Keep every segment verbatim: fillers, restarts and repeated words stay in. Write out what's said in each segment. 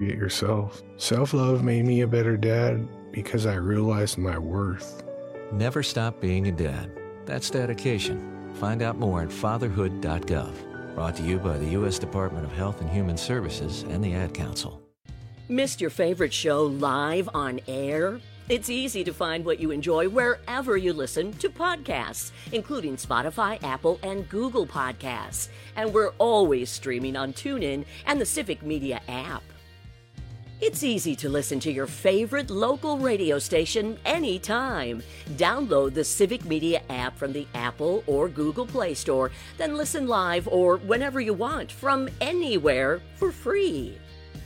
forget yourself. Self-love made me a better dad because I realized my worth. Never stop being a dad. That's dedication. Find out more at fatherhood dot gov. Brought to you by the U S Department of Health and Human Services and the Ad Council. Missed your favorite show live on air? It's easy to find what you enjoy wherever you listen to podcasts, including Spotify, Apple, and Google Podcasts. And we're always streaming on TuneIn and the Civic Media app. It's easy to listen to your favorite local radio station anytime. Download the Civic Media app from the Apple or Google Play Store, then listen live or whenever you want from anywhere for free.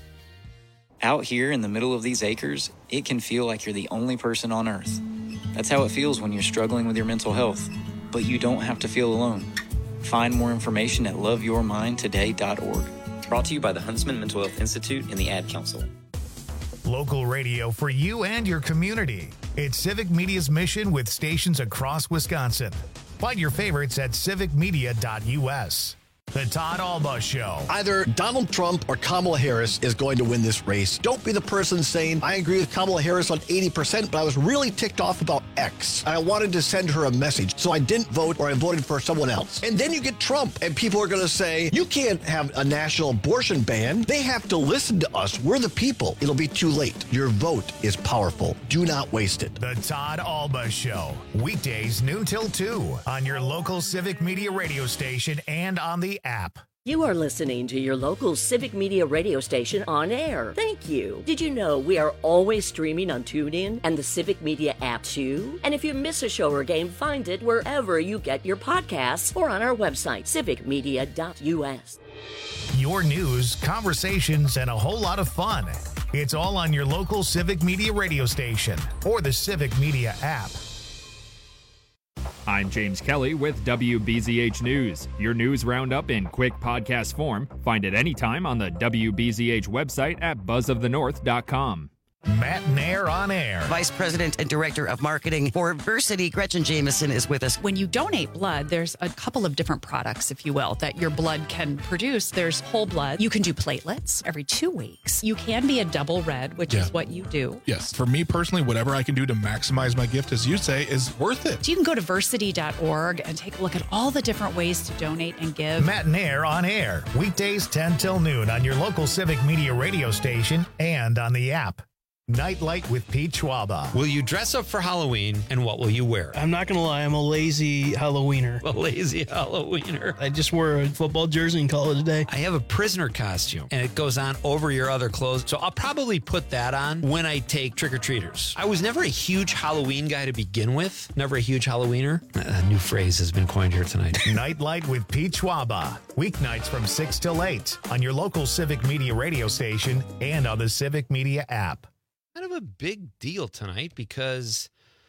Out here in the middle of these acres, it can feel like you're the only person on Earth. That's how it feels when you're struggling with your mental health. But you don't have to feel alone. Find more information at love your mind today dot org. Brought to you by the Huntsman Mental Health Institute and the Ad Council. Local radio for you and your community. It's Civic Media's mission with stations across Wisconsin. Find your favorites at civic media dot u s. The Todd Alba Show. Either Donald Trump or Kamala Harris is going to win this race. Don't be the person saying, I agree with Kamala Harris on eighty percent, but I was really ticked off about X. And I wanted to send her a message, so I didn't vote or I voted for someone else. And then you get Trump, and people are going to say, you can't have a national abortion ban. They have to listen to us. We're the people. It'll be too late. Your vote is powerful. Do not waste it. The Todd Alba Show. Weekdays noon till two on your local Civic Media radio station and on the app. You are listening to your local Civic Media radio station on air. Thank you. Did you know we are always streaming on TuneIn and the Civic Media app too? And if you miss a show or game, find it wherever you get your podcasts or on our website, civic media dot u s. Your news, conversations, and a whole lot of fun. It's all on your local Civic Media radio station or the Civic Media app. I'm James Kelly with W B Z H News, your news roundup in quick podcast form. Find it anytime on the W B Z H website at buzz of the north dot com. Matt Nair on air. Vice President and Director of Marketing for Versiti, Gretchen Jameson, is with us. When you donate blood, there's a couple of different products, if you will, that your blood can produce. There's whole blood. You can do platelets every two weeks. You can be a double red, which yeah. is what you do. Yes. For me personally, whatever I can do to maximize my gift, as you say, is worth it. So you can go to versiti dot org and take a look at all the different ways to donate and give. Matt Nair on air. Weekdays ten till noon on your local Civic Media radio station and on the app. Nightlight with Pete Schwaba. Will you dress up for Halloween, and what will you wear? I'm not going to lie, I'm a lazy Halloweener. A lazy Halloweener. I just wore a football jersey and call it a day. I have a prisoner costume, and it goes on over your other clothes, so I'll probably put that on when I take trick-or-treaters. I was never a huge Halloween guy to begin with. Never a huge Halloweener. A new phrase has been coined here tonight. Nightlight with Pete Schwaba. Weeknights from six till eight on your local Civic Media radio station and on the Civic Media app. Kind of a big deal tonight because,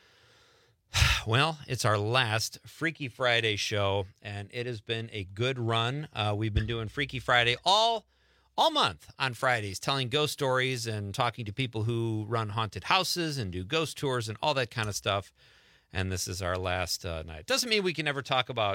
well, it's our last Freaky Friday show, and it has been a good run. Uh, we've been doing Freaky Friday all all month on Fridays, telling ghost stories and talking to people who run haunted houses and do ghost tours and all that kind of stuff. And this is our last uh, night. Doesn't mean we can never talk about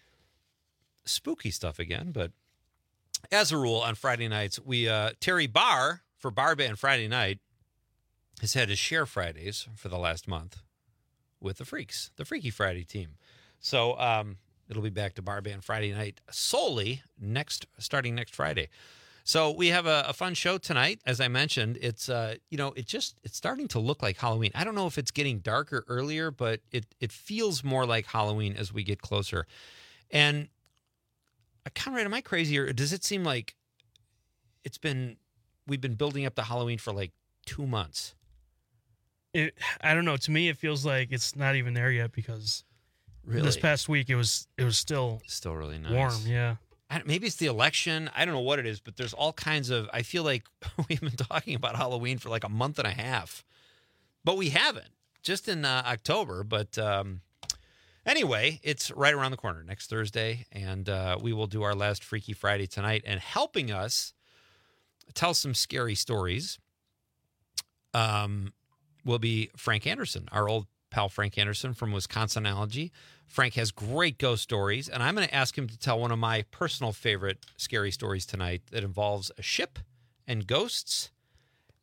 spooky stuff again, but as a rule, on Friday nights, we uh, Terry Barr for Bar Band Friday Night has had his share Fridays for the last month with the Freaks, the Freaky Friday team. So um, it'll be back to Bar Band Friday night solely next, starting next Friday. So we have a, a fun show tonight. As I mentioned, it's uh, you know, it just it's starting to look like Halloween. I don't know if it's getting darker earlier, but it it feels more like Halloween as we get closer. And Conrad, am I crazy, or does it seem like it's been we've been building up to Halloween for like two months? It, I don't know. To me, it feels like it's not even there yet because really? this past week it was it was still still really nice. warm. Yeah, I, maybe it's the election. I don't know what it is, but there's all kinds of. I feel like we've been talking about Halloween for like a month and a half, but we haven't. Just in uh, October, but um, anyway, it's right around the corner next Thursday, and uh, we will do our last Freaky Friday tonight. And helping us tell some scary stories, um. will be Frank Anderson, our old pal Frank Anderson from Wisconsinology. Frank has great ghost stories, and I'm going to ask him to tell one of my personal favorite scary stories tonight that involves a ship and ghosts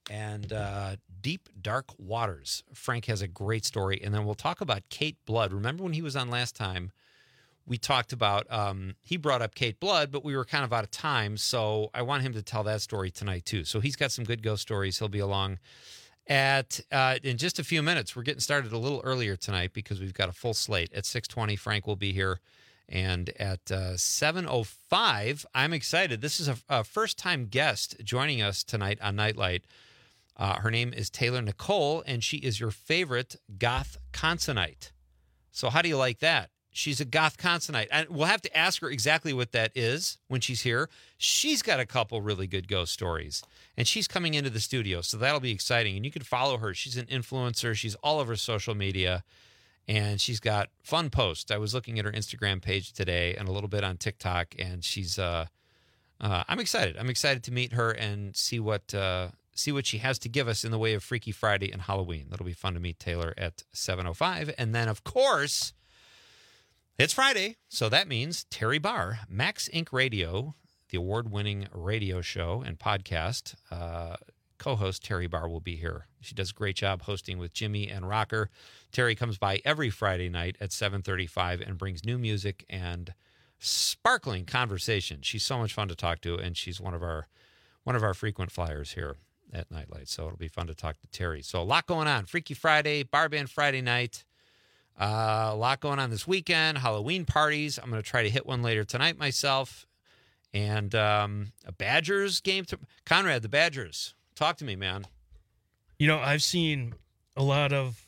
and uh, Deep Dark Waters. Frank has a great story. And then we'll talk about Kate Blood. Remember when he was on last time, we talked about, um, he brought up Kate Blood, but we were kind of out of time. So I want him to tell that story tonight, too. So he's got some good ghost stories. He'll be along at uh, in just a few minutes. We're getting started a little earlier tonight because we've got a full slate. At six twenty, Frank will be here. And at uh, seven oh five, I'm excited. This is a, a first-time guest joining us tonight on Nightlight. Uh, her name is Taylor Nicole, and she is your favorite goth consonite. So how do you like that? She's a goth consonite. And we'll have to ask her exactly what that is when she's here. She's got a couple really good ghost stories, and she's coming into the studio, so that'll be exciting. And you can follow her. She's an influencer. She's all over social media. And she's got fun posts. I was looking at her Instagram page today and a little bit on TikTok, and she's. Uh, uh, I'm excited. I'm excited to meet her and see what uh, see what she has to give us in the way of Freaky Friday and Halloween. That'll be fun to meet Taylor at seven oh five, and then of course, it's Friday, so that means Terry Barr, Max Incorporated. Radio, the award-winning radio show and podcast. Uh, Co-host Terry Barr will be here. She does a great job hosting with Jimmy and Rocker. Terry comes by every Friday night at seven thirty-five and brings new music and sparkling conversation. She's so much fun to talk to, and she's one of our one of our frequent flyers here at Nightlight. So it'll be fun to talk to Terry. So a lot going on. Freaky Friday, Bar Band Friday night. Uh, a lot going on this weekend. Halloween parties. I'm going to try to hit one later tonight myself. And um, a Badgers game. To- Conrad, the Badgers. Talk to me, man. You know, I've seen a lot of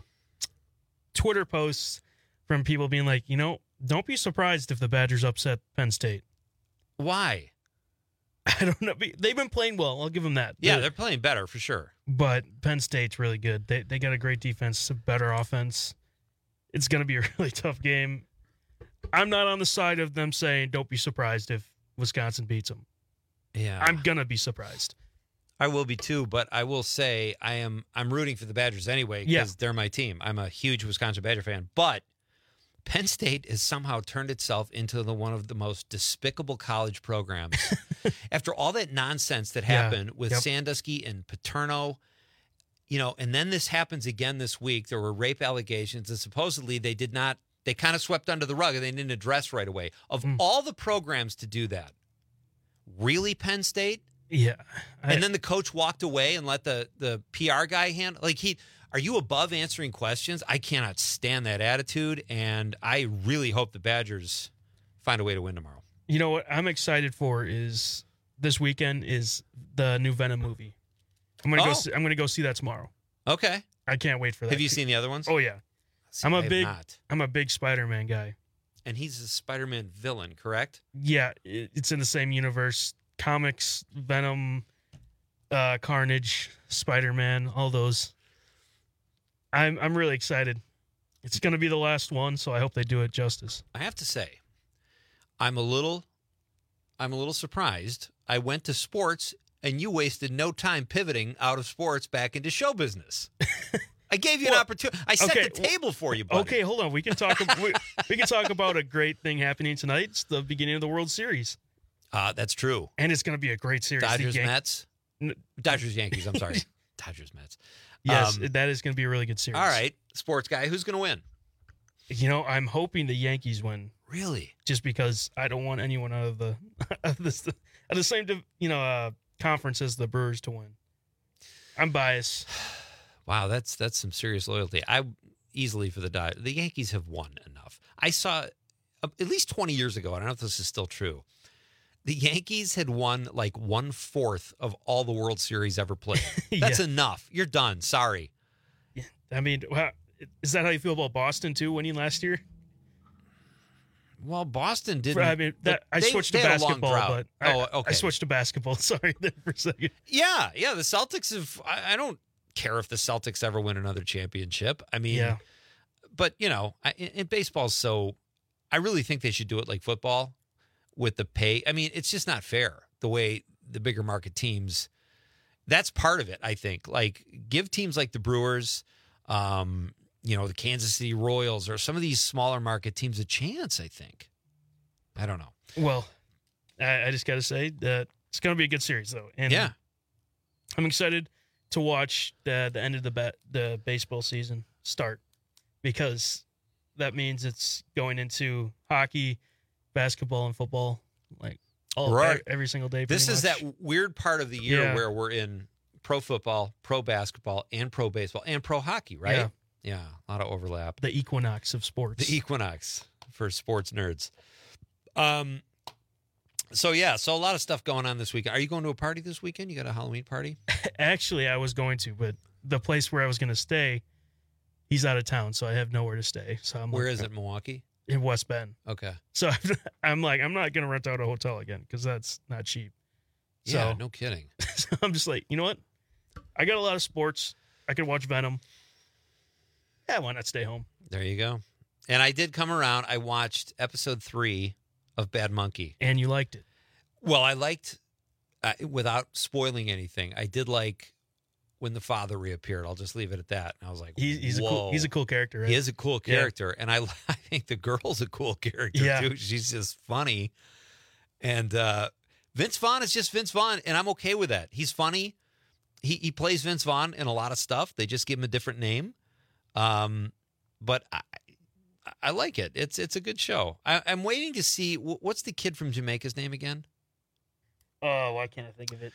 Twitter posts from people being like, you know, don't be surprised if the Badgers upset Penn State. Why? I don't know. They've been playing well. I'll give them that. Yeah, they're, they're playing better for sure. But Penn State's really good. They they got a great defense, a better offense. It's going to be a really tough game. I'm not on the side of them saying don't be surprised if Wisconsin beats them. Yeah. I'm going to be surprised. I will be too, but I will say I am I'm rooting for the Badgers anyway because yeah. they're my team. I'm a huge Wisconsin Badger fan, but Penn State has somehow turned itself into the one of the most despicable college programs. After all that nonsense that happened yeah. with yep. Sandusky and Paterno, you know, and then this happens again this week. There were rape allegations, and supposedly they did not, they kind of swept under the rug and they didn't address right away. Of mm. all the programs to do that, really, Penn State? Yeah. I, and then the coach walked away and let the, the P R guy handle. Like, he, are you above answering questions? I cannot stand that attitude, and I really hope the Badgers find a way to win tomorrow. You know what I'm excited for is this weekend is the new Venom movie. I'm gonna oh. go. See, I'm gonna go see that tomorrow. Okay. I can't wait for that. Have you seen the other ones? Oh yeah. See, I'm a I have big. Not. I'm a big Spider-Man guy. And he's a Spider-Man villain, correct? Yeah, it's in the same universe. Comics, Venom, uh, Carnage, Spider-Man, all those. I'm I'm really excited. It's going to be the last one, so I hope they do it justice. I have to say, I'm a little, I'm a little surprised. I went to sports, and you wasted no time pivoting out of sports back into show business. I gave you well, an opportunity. I set okay, the table for you, buddy. Okay, hold on. We can talk. we, we can talk about a great thing happening tonight. It's the beginning of the World Series. Uh, that's true. And it's going to be a great series. Dodgers, Yan- Mets? Dodgers, Yankees, I'm sorry. Dodgers, Mets. Yes, um, that is going to be a really good series. All right. Sports guy, who's going to win? You know, I'm hoping the Yankees win. Really? Just because I don't want anyone out of the out of the, at the same you know uh, conference as the Brewers to win. I'm biased. Wow, that's that's some serious loyalty. I easily for the Dodgers. The Yankees have won enough. I saw uh, at least twenty years ago, I don't know if this is still true, the Yankees had won like one-fourth of all the World Series ever played. That's yeah. enough. You're done. Sorry. Yeah. I mean, well, is that how you feel about Boston, too, winning last year? Well, Boston didn't. I mean, that, I they, switched they to basketball, but I, oh, okay. I switched to basketball. Sorry there for a second. Yeah, yeah. The Celtics have. I, I don't care if the Celtics ever win another championship. I mean, yeah. but you know, I, in baseball, so I really think they should do it like football with the pay. I mean, it's just not fair the way the bigger market teams. That's part of it, I think. Like, give teams like the Brewers, um, you know, the Kansas City Royals, or some of these smaller market teams a chance, I think. I don't know. Well, I, I just got to say that it's going to be a good series, though. And yeah. I'm excited to watch the the end of the ba- the baseball season start, because that means it's going into hockey, basketball, and football, like all Right. every single day. This pretty is much. that weird part of the year Yeah. where we're in pro football, pro basketball, and pro baseball, and pro hockey, right? Yeah. Yeah, a lot of overlap. the equinox of sports. The equinox for sports nerds. Um. So yeah, so a lot of stuff going on this weekend. Are you going to a party this weekend? You got a Halloween party? Actually, I was going to, but the place where I was going to stay, he's out of town, so I have nowhere to stay. So I'm Where like, is it? Milwaukee? in West Bend. Okay. So I'm like, I'm not going to rent out a hotel again because that's not cheap. Yeah, So, no kidding. so I'm just like, you know what? I got a lot of sports. I could watch Venom. Yeah, why not stay home? There you go. And I did come around. I watched episode three of Bad Monkey. And you liked it. Well, I liked, uh, without spoiling anything, I did like when the father reappeared. I'll just leave it at that. And I was like, He, he's whoa. a cool. He's a cool character. Right? He is a cool Yeah. character. And I, I think the girl's a cool character, Yeah. too. She's just funny. And uh, Vince Vaughn is just Vince Vaughn, and I'm okay with that. He's funny. He he plays Vince Vaughn in a lot of stuff. They just give him a different name. Um, but I, I like it. It's it's a good show. I, I'm waiting to see what's the kid from Jamaica's name again. Oh, why can't I think of it?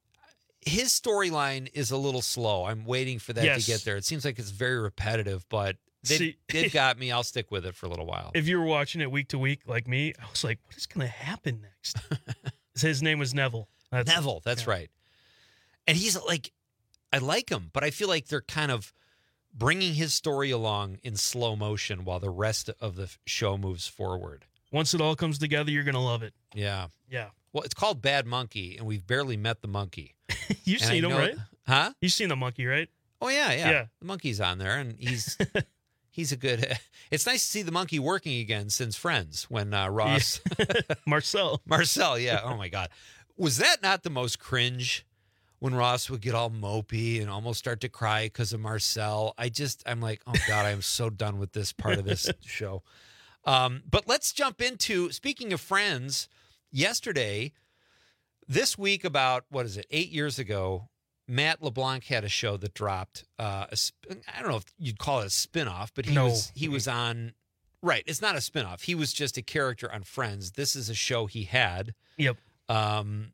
His storyline is a little slow. I'm waiting for that Yes. to get there. It seems like it's very repetitive, but they've, See- they've got me. I'll stick with it for a little while. If you were watching it week to week like me, I was like, what is going to happen next? His name was Neville. That's, Neville, that's yeah. right. And he's like, I like him, but I feel like they're kind of bringing his story along in slow motion while the rest of the show moves forward. Once it all comes together, you're going to love it. Yeah. Yeah. Well, it's called Bad Monkey, and we've barely met the monkey. You've And I seen him, know- right? Huh? You've seen the monkey, right? Oh, yeah, yeah. Yeah. The monkey's on there, and he's he's a good... It's nice to see the monkey working again since Friends when uh, Ross... Marcel. Marcel, yeah. Oh, my God. Was that not the most cringe when Ross would get all mopey and almost start to cry because of Marcel? I just, I'm like, oh, God, I am so done with this part of this show. Um, but let's jump into, speaking of Friends, yesterday, this week about, what is it, eight years ago, Matt LeBlanc had a show that dropped. Uh, a sp- I don't know if you'd call it a spinoff, but he No. was he was on. Right, it's not a spinoff. He was just a character on Friends. This is a show he had. Yep. Um.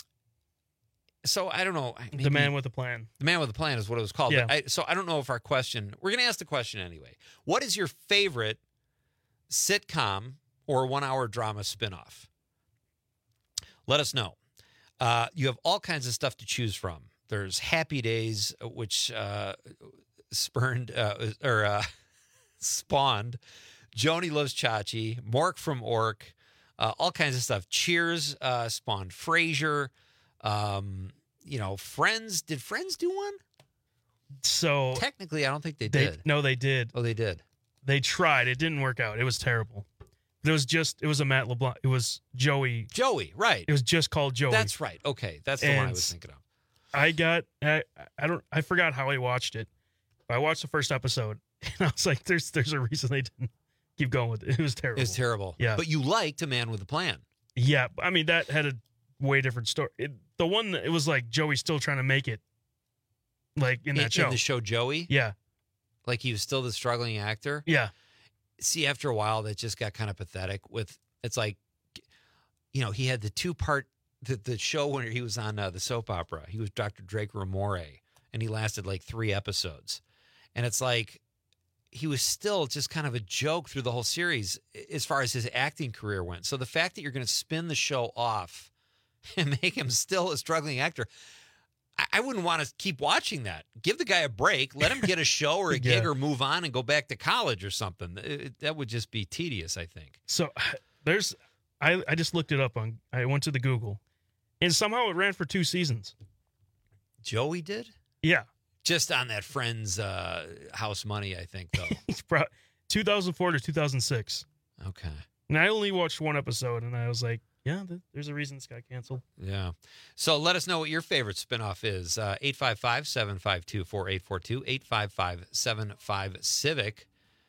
So I don't know. maybe- The Man with a Plan. The Man with a Plan is what it was called. Yeah. But I, so I don't know if our question. We're going to ask the question anyway. What is your favorite sitcom or one-hour drama spinoff? Let us know. Uh, you have all kinds of stuff to choose from. There's Happy Days, which uh, spurned uh, or uh, spawned Joni Loves Chachi, Mork from Ork, uh, all kinds of stuff. Cheers uh, spawned Frasier. Um, you know, Friends. Did Friends do one? So Technically, I don't think they, they did. no, they did. Oh, they did. They tried. It didn't work out. It was terrible. But it was just. It was a Matt LeBlanc. It was Joey. Joey, right? It was just called Joey. That's right. Okay, that's the one I And was thinking of. I got. I, I don't. I forgot how I watched it. But I watched the first episode, and I was like, "There's, there's a reason they didn't keep going with it. It was terrible. It was terrible. Yeah. But you liked A Man with a Plan. Yeah, I mean that had a way different story. It, the one that it was like Joey still trying to make it, like in that in, show. in the show Joey? Yeah, Like he was still the struggling actor? yeah, See, after a while, that just got kind of pathetic. With it's like, you know, he had the two part the the show when he was on uh, the soap opera. He was Doctor Drake Ramore, and he lasted like three episodes, and it's like he was still just kind of a joke through the whole series as far as his acting career went. So the fact that you're going to spin the show off and make him still a struggling actor, I, I wouldn't want to keep watching that. Give the guy a break. Let him get a show or a gig Yeah. or move on and go back to college or something. It- that would just be tedious, I think. So there's, I I just looked it up on. I went to the Google, and somehow it ran for two seasons. Joey did? Yeah, Just on that Friends uh, house money, I think, though. it's pro- two thousand four to two thousand six, Okay. and I only watched one episode, and I was like, yeah, th- there's a reason this got canceled. Yeah. So let us know what your favorite spinoff is. Uh, eight five five, seven five two, four eight four two, eight five five, seven five, Civic.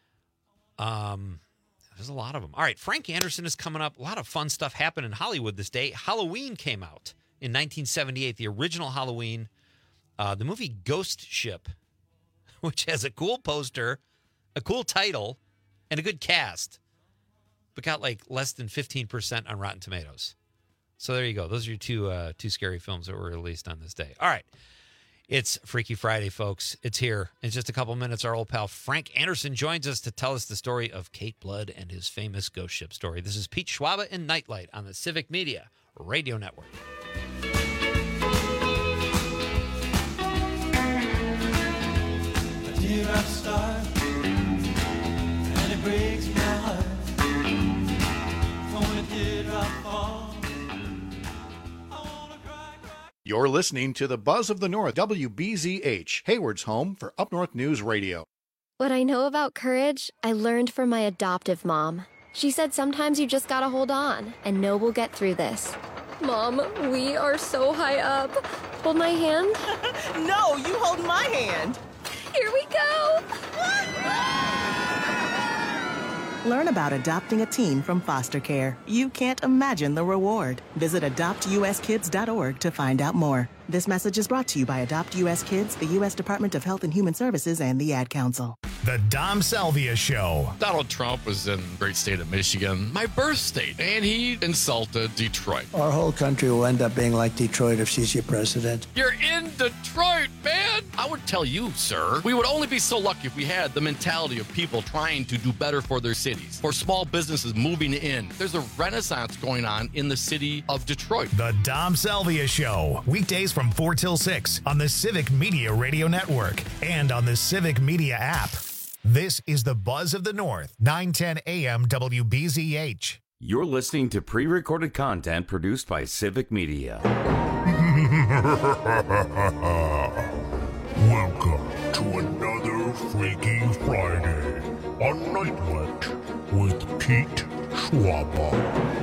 Um, there's a lot of them. All right, Frank Anderson is coming up. A lot of fun stuff happened in Hollywood this day. Halloween came out in nineteen seventy-eight, the original Halloween. Uh, the movie Ghost Ship, which has a cool poster, a cool title, and a good cast, but got like less than fifteen percent on Rotten Tomatoes. So there you go. Those are your two uh, two scary films that were released on this day. All right. It's Freaky Friday, folks. It's here. In just a couple minutes, our old pal Frank Anderson joins us to tell us the story of Kate Blood and his famous ghost ship story. This is Pete Schwaba and Nightlight on the Civic Media Radio Network. A teardrop star, and it breaks my heart. When a teardrop falls. You're listening to the Buzz of the North, W B Z H, Hayward's home for Up North News Radio. What I know about courage, I learned from my adoptive mom. She said sometimes you just gotta hold on and know we'll get through this. Mom, we are so high up. Hold my hand. No, you hold my hand. Here we go. Learn about adopting a teen from foster care. You can't imagine the reward. Visit adopt u s kids dot org to find out more. This message is brought to you by Adopt U S Kids, the U S Department of Health and Human Services, and the Ad Council. The Dom Salvia Show. Donald Trump was in the great state of Michigan, my birth state, and he insulted Detroit. Our whole country will end up being like Detroit if she's your president. You're in Detroit, man! I would tell you, sir, we would only be so lucky if we had the mentality of people trying to do better for their cities, for small businesses moving in. There's a renaissance going on in the city of Detroit. The Dom Salvia Show. Weekdays from four till six on the Civic Media Radio Network and on the Civic Media app. This is the Buzz of the North, nine ten A M W B Z H. You're listening to pre-recorded content produced by Civic Media. Welcome to another Freaky Friday on Nightlight with Pete Schwaba.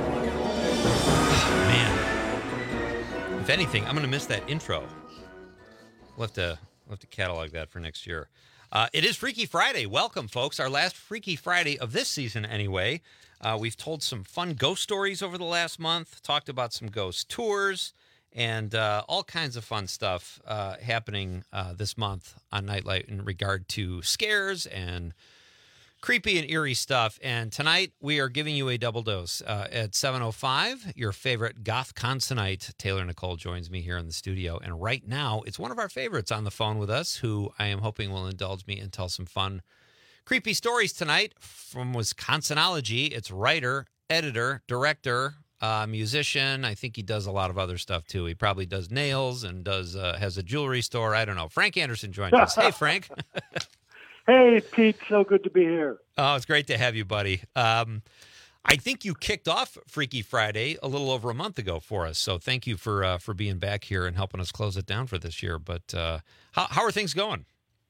Man, if anything, I'm going to miss that intro. We'll have to, we'll have to catalog that for next year. Uh, it is Freaky Friday. Welcome, folks. Our last Freaky Friday of this season, anyway. Uh, we've told some fun ghost stories over the last month, talked about some ghost tours, and uh, all kinds of fun stuff uh, happening uh, this month on Nightlight in regard to scares and creepy and eerie stuff. And tonight we are giving you a double dose. Uh, at seven oh five, your favorite goth consonite, Taylor Nicole, joins me here in the studio. And right now, it's one of our favorites on the phone with us, who I am hoping will indulge me and tell some fun, creepy stories tonight from Wisconsinology. It's writer, editor, director, uh, musician. I think he does a lot of other stuff, too. He probably does nails and does uh, has a jewelry store. I don't know. Frank Anderson joins us. Hey, Frank. Hey, Pete, so good to be here. Oh, it's great to have you, buddy. Um, I think you kicked off Freaky Friday a little over a month ago for us, so thank you for uh, for being back here and helping us close it down for this year. But uh, how, how are things going?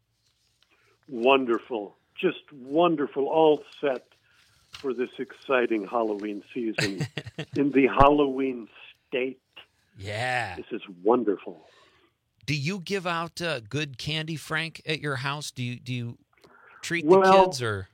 Wonderful. Just wonderful. All set for this exciting Halloween season in the Halloween state. Yeah. This is wonderful. Do you give out uh, good candy, Frank, at your house? Do you do you treat well, the kids or?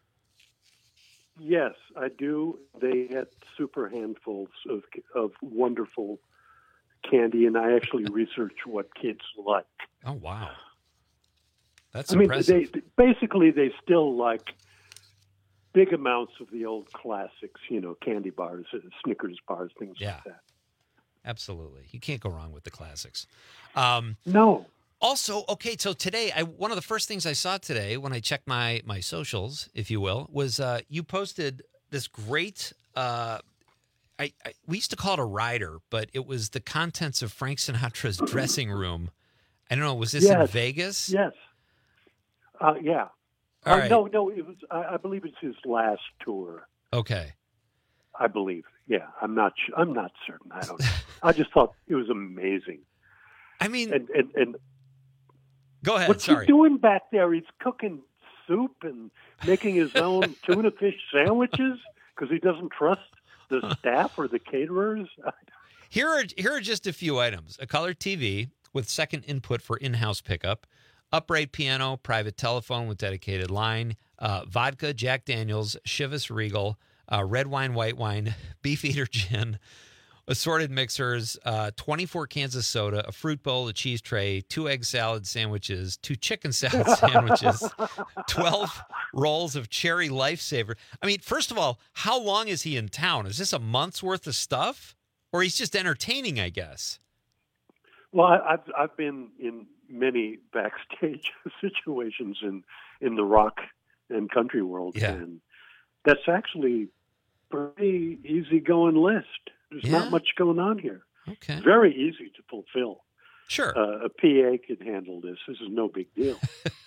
Yes, I do. They get super handfuls of of wonderful candy, and I actually research what kids like. Oh wow, that's I mean, impressive. they basically they still like big amounts of the old classics, you know, candy bars, Snickers bars, things yeah. like that. Absolutely. You can't go wrong with the classics. Um, no. Also, okay, so today, I one of the first things I saw today when I checked my my socials, if you will, was uh, you posted this great, uh, I, I we used to call it a rider, but it was the contents of Frank Sinatra's dressing room. I don't know, was this yes. in Vegas? Yes. Uh, yeah. All uh, right. No, no, it was. I, I believe it's his last tour. Okay. I believe. Yeah, I'm not. I'm not certain. I don't know. I just thought it was amazing. I mean, and and, and go ahead. What's sorry. he doing back there? He's cooking soup and making his own tuna fish sandwiches because he doesn't trust the staff or the caterers. Here are here are just a few items: a color T V with second input for in-house pickup, upright piano, private telephone with dedicated line, uh, vodka, Jack Daniels, Chivas Regal. Uh, red wine, white wine, Beefeater gin, assorted mixers, uh, twenty-four cans of soda, a fruit bowl, a cheese tray, two egg salad sandwiches, two chicken salad sandwiches, twelve rolls of cherry Lifesaver. I mean, first of all, how long is he in town? Is this a month's worth of stuff? Or he's just entertaining, I guess? Well, I, I've I've been in many backstage situations in, in the rock and country world, Yeah. and that's actually pretty easygoing list. There's Yeah. not much going on here. Okay. Very easy to fulfill. Sure. Uh, a P A can handle this. This is no big deal.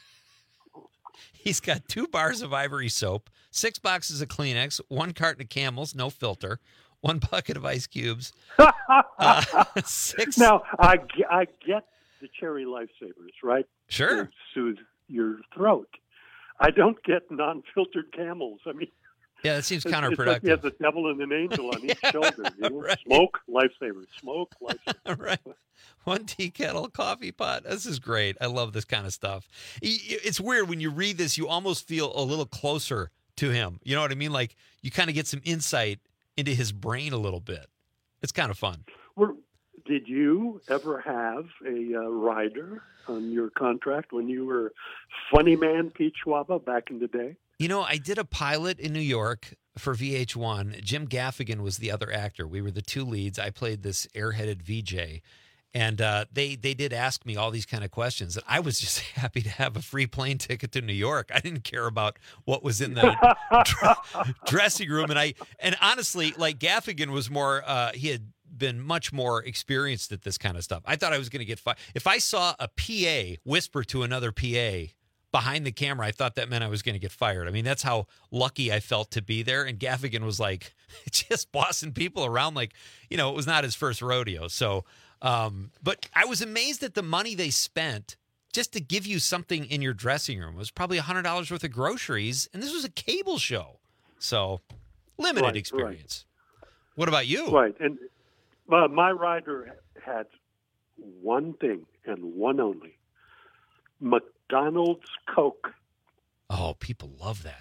He's got two bars of Ivory soap, six boxes of Kleenex, one carton of Camels, no filter, one bucket of ice cubes. uh, six. Now, I, ge- I get the cherry Lifesavers, right? Sure. To soothe your throat. I don't get non-filtered Camels. I mean, Yeah, that seems it's, counterproductive. It's like he has a devil and an angel on each shoulder. You know? Right. Smoke, Lifesavers. Smoke, Lifesavers. Right. One tea kettle, coffee pot. This is great. I love this kind of stuff. Y- y- It's weird when you read this, you almost feel a little closer to him. You know what I mean? Like you kind of get some insight into his brain a little bit. It's kind of fun. Were, did you ever have a uh, rider on your contract when you were Funny Man Pete Schwaba back in the day? You know, I did a pilot in New York for V H one. Jim Gaffigan was the other actor. We were the two leads. I played this airheaded V J. And uh, they they did ask me all these kind of questions. And I was just happy to have a free plane ticket to New York. I didn't care about what was in the dr- dressing room. And I and honestly, like Gaffigan was more, uh, he had been much more experienced at this kind of stuff. I thought I was going to get fired. If I saw a P A whisper to another P A behind the camera, I thought that meant I was going to get fired. I mean, that's how lucky I felt to be there. And Gaffigan was like just bossing people around like, you know, it was not his first rodeo. So, um, but I was amazed at the money they spent just to give you something in your dressing room. It was probably one hundred dollars worth of groceries. And this was a cable show. So limited Right, experience. What about you? Right. And uh, my rider had one thing and one only. McDonald's Coke. Oh, people love that.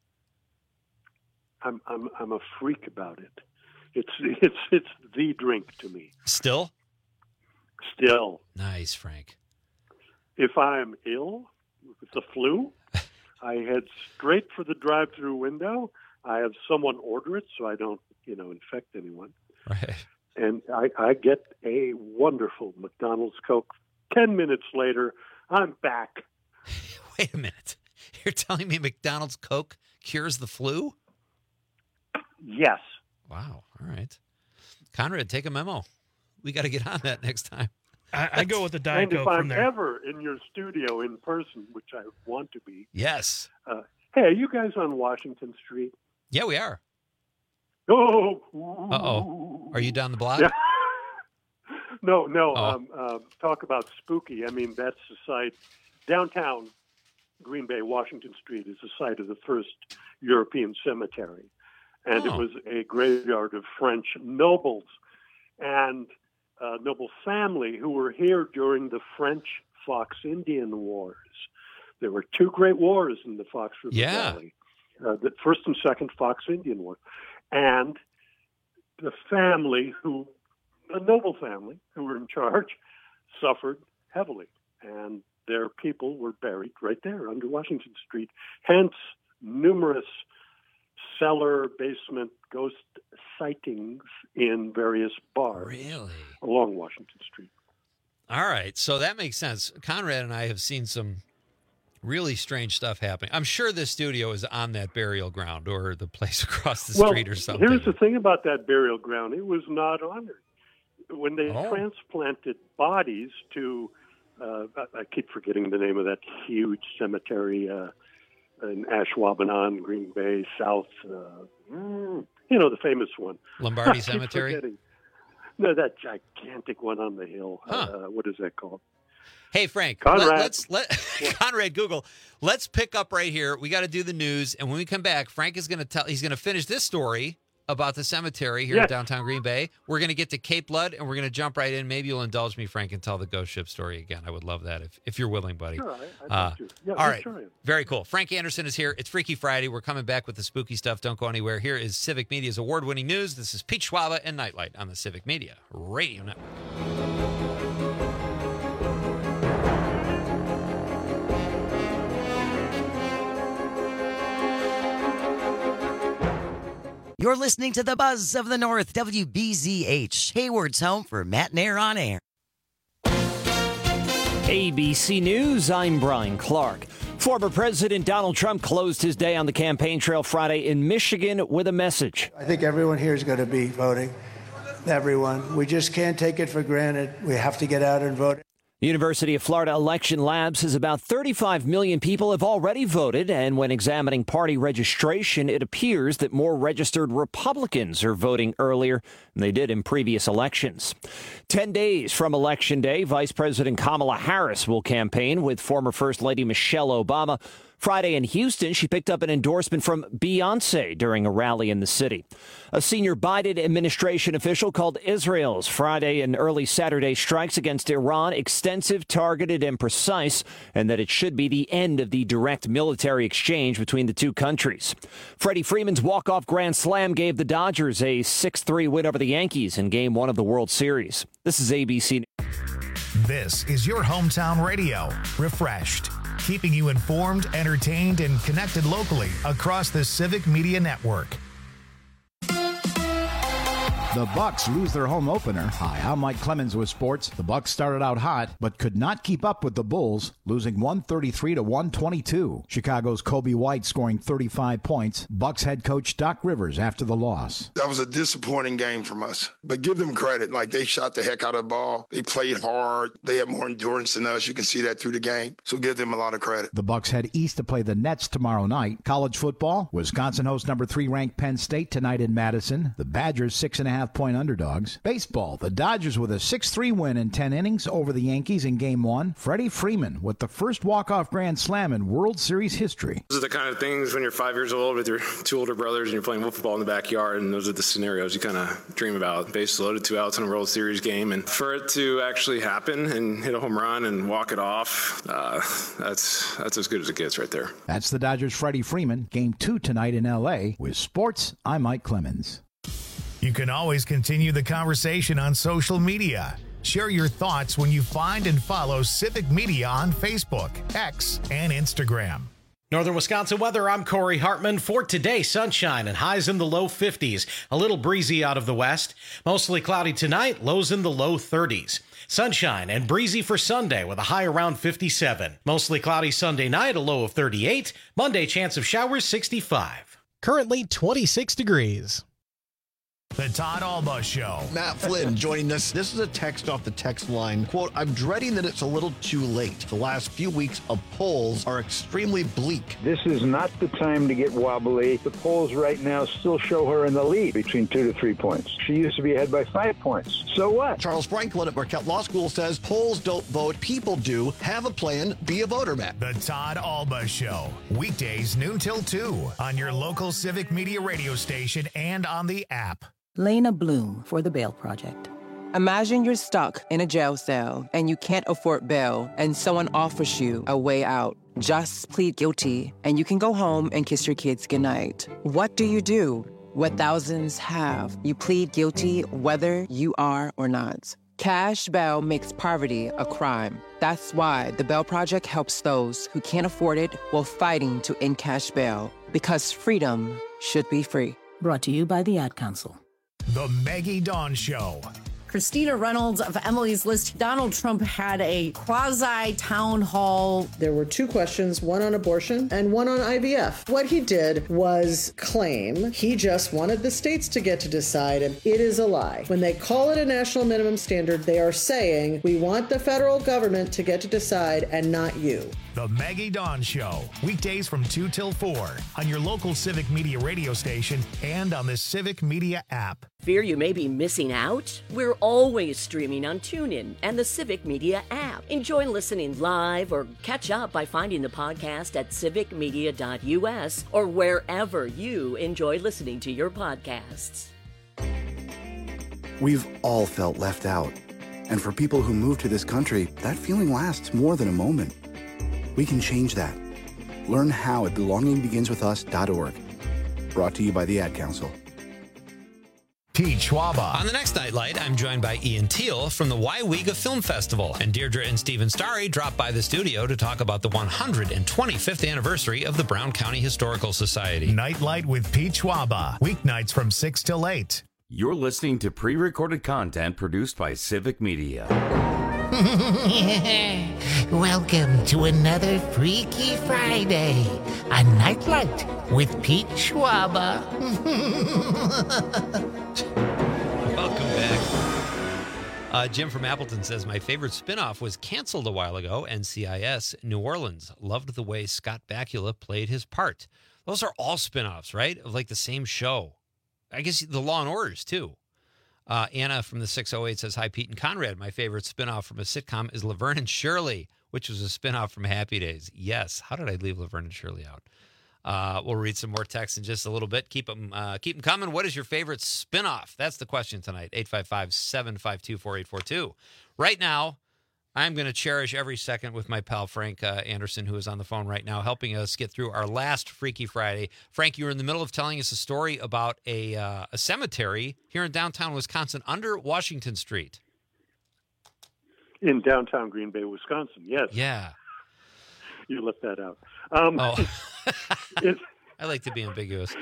I'm I'm I'm a freak about it. It's it's it's the drink to me. Still? Still. Nice, Frank. If I'm ill with the flu, I head straight for the drive-through window. I have someone order it so I don't, you know, infect anyone. Right. And I, I get a wonderful McDonald's Coke. Ten minutes later, I'm back. Wait a minute. You're telling me McDonald's Coke cures the flu? Yes. Wow. All right. Conrad, take a memo. We got to get on that next time. I, I go with the Diet And if Coke from I'm there. ever in your studio in person, which I want to be, Yes. uh, hey, are you guys on Washington Street? Yeah, we are. Oh. Uh-oh. Are you down the block? Yeah. No, no. Oh. Um, uh, talk about spooky. I mean, that's the site. Downtown Green Bay, Washington Street, is the site of the first European cemetery. And Oh. it was a graveyard of French nobles and uh, noble family who were here during the French Fox Indian Wars. There were two great wars in the Fox River Yeah. Valley, uh, the first and second Fox Indian War. And the family who, a noble family who were in charge, suffered heavily. And their people were buried right there under Washington Street. Hence, numerous cellar, basement, ghost sightings in various bars Really? along Washington Street. All right. So that makes sense. Conrad and I have seen some really strange stuff happening. I'm sure this studio is on that burial ground or the place across the well, street or something. Here's the thing about that burial ground. It was not honored. When they Oh. transplanted bodies to, uh, I I keep forgetting the name of that huge cemetery uh, in Ashwaubenon, Green Bay, South, uh, mm, you know, the famous one. Lombardi I keep Cemetery? forgetting. No, that gigantic one on the hill. Huh. Uh, what is that called? Hey, Frank, Conrad. Let, let's let Conrad Google. Let's pick up right here. We got to do the news, and when we come back, Frank is going to tell. He's going to finish this story about the cemetery here Yes. in downtown Green Bay. We're going to get to Cape Blood, and we're going to jump right in. Maybe you'll indulge me, Frank, and tell the ghost ship story again. I would love that if, if you're willing, buddy. Sure, I, I'd Uh, love to. Yeah, all let's right. try it. Very cool. Frank Anderson is here. It's Freaky Friday. We're coming back with the spooky stuff. Don't go anywhere. Here is Civic Media's award-winning news. This is Pete Schwaba and Nightlight on the Civic Media Radio Network. You're listening to the Buzz of the North, W B Z H, Hayward's home for Matt Nair on air. A B C News, I'm Brian Clark. Former President Donald Trump closed his day on the campaign trail Friday in Michigan with a message. I think everyone here is going to be voting. Everyone. We just can't take it for granted. We have to get out and vote. The University of Florida Election Lab says about thirty-five million people have already voted, and when examining party registration, it appears that more registered Republicans are voting earlier than they did in previous elections. Ten days from Election Day, Vice President Kamala Harris will campaign with former First Lady Michelle Obama. Friday in Houston, she picked up an endorsement from Beyonce during a rally in the city. A senior Biden administration official called Israel's Friday and early Saturday strikes against Iran extensive, targeted, and precise, and that it should be the end of the direct military exchange between the two countries. Freddie Freeman's walk-off grand slam gave the Dodgers a six three win over the Yankees in Game one of the World Series. This is A B C. This is your hometown radio, refreshed, keeping you informed, entertained, and connected locally across the Civic Media Network. The Bucks lose their home opener. Hi, I'm Mike Clemens with sports. The Bucks started out hot, but could not keep up with the Bulls, losing one thirty-three to one twenty-two. Chicago's Kobe White scoring thirty-five points. Bucks head coach Doc Rivers after the loss. That was a disappointing game from us, but give them credit. Like, they shot the heck out of the ball. They played hard. They had more endurance than us. You can see that through the game. So give them a lot of credit. The Bucks head east to play the Nets tomorrow night. College football, Wisconsin hosts number three ranked Penn State tonight in Madison. The Badgers six and a half point underdogs. Baseball, the Dodgers with a six three win in ten innings over the Yankees in Game one. Freddie Freeman with the first walk-off grand slam in World Series history. Those are the kind of things when you're five years old with your two older brothers and you're playing football in the backyard, and those are the scenarios you kind of dream about. Bases loaded, two outs in a World Series game, and for it to actually happen and hit a home run and walk it off, uh, that's that's as good as it gets right there. That's the Dodgers' Freddie Freeman. Game two tonight in L A. With sports, I'm Mike Clemens. You can always continue the conversation on social media. Share your thoughts when you find and follow Civic Media on Facebook, X, and Instagram. Northern Wisconsin weather, I'm Corey Hartman. For today, sunshine and highs in the low fifties. A little breezy out of the west. Mostly cloudy tonight, lows in the low thirties. Sunshine and breezy for Sunday with a high around fifty-seven. Mostly cloudy Sunday night, a low of thirty-eight. Monday, chance of showers, sixty-five. Currently twenty-six degrees. The Todd Alba Show. Matt Flynn joining us. This is a text off the text line. Quote, I'm dreading that it's a little too late. The last few weeks of polls are extremely bleak. This is not the time to get wobbly. The polls right now still show her in the lead between two to three points. She used to be ahead by five points. So what? Charles Franklin at Marquette Law School says polls don't vote, people do. Have a plan, be a voter, Matt. The Todd Alba Show. Weekdays noon till two on your local Civic Media radio station and on the app. Lena Bloom for the Bail Project. Imagine you're stuck in a jail cell and you can't afford bail and someone offers you a way out. Just plead guilty and you can go home and kiss your kids goodnight. What do you do? What thousands have. You plead guilty whether you are or not. Cash bail makes poverty a crime. That's why the Bail Project helps those who can't afford it while fighting to end cash bail. Because freedom should be free. Brought to you by the Ad Council. The Maggie Dawn Show. Christina Reynolds of Emily's List. Donald Trump had a quasi-town hall. There were two questions, one on abortion and one on I V F. What he did was claim he just wanted the states to get to decide, and it is a lie. When they call it a national minimum standard, they are saying, we want the federal government to get to decide and not you. The Maggie Dawn Show. Weekdays from two till four on your local Civic Media radio station and on the Civic Media app. Fear you may be missing out? We're always streaming on TuneIn and the Civic Media app. Enjoy listening live or catch up by finding the podcast at civic media dot u s or wherever you enjoy listening to your podcasts. We've all felt left out. And for people who move to this country, that feeling lasts more than a moment. We can change that. Learn how at belonging begins with us dot org. Brought to you by the Ad Council. Pete Schwaba. On the next Nightlight, I'm joined by Ian Teal from the Waiwiga Film Festival, and Deirdre and Stephen Starry dropped by the studio to talk about the one hundred twenty-fifth anniversary of the Brown County Historical Society. Nightlight with Pete Schwaba, weeknights from six till eight. You're listening to pre-recorded content produced by Civic Media. Welcome to another Freaky Friday, a Nightlight with Pete Schwaba. Welcome back. Uh, Jim from Appleton says, my favorite spinoff was canceled a while ago, N C I S New Orleans. Loved the way Scott Bakula played his part. Those are all spinoffs, right? Of like the same show. I guess the Law and Orders, too. Uh, Anna from the six oh eight says, hi, Pete and Conrad. My favorite spinoff from a sitcom is Laverne and Shirley, which was a spinoff from Happy Days. Yes. How did I leave Laverne and Shirley out? Uh, we'll read some more texts in just a little bit. Keep them, uh, keep them coming. What is your favorite spinoff? That's the question tonight. eight five five, seven five two, four eight four two. Right now, I'm going to cherish every second with my pal Frank uh, Anderson, who is on the phone right now, helping us get through our last Freaky Friday. Frank, you were in the middle of telling us a story about a uh, a cemetery here in downtown Wisconsin under Washington Street. In downtown Green Bay, Wisconsin, yes. Yeah. You left that out. Um, oh. it, I like to be ambiguous.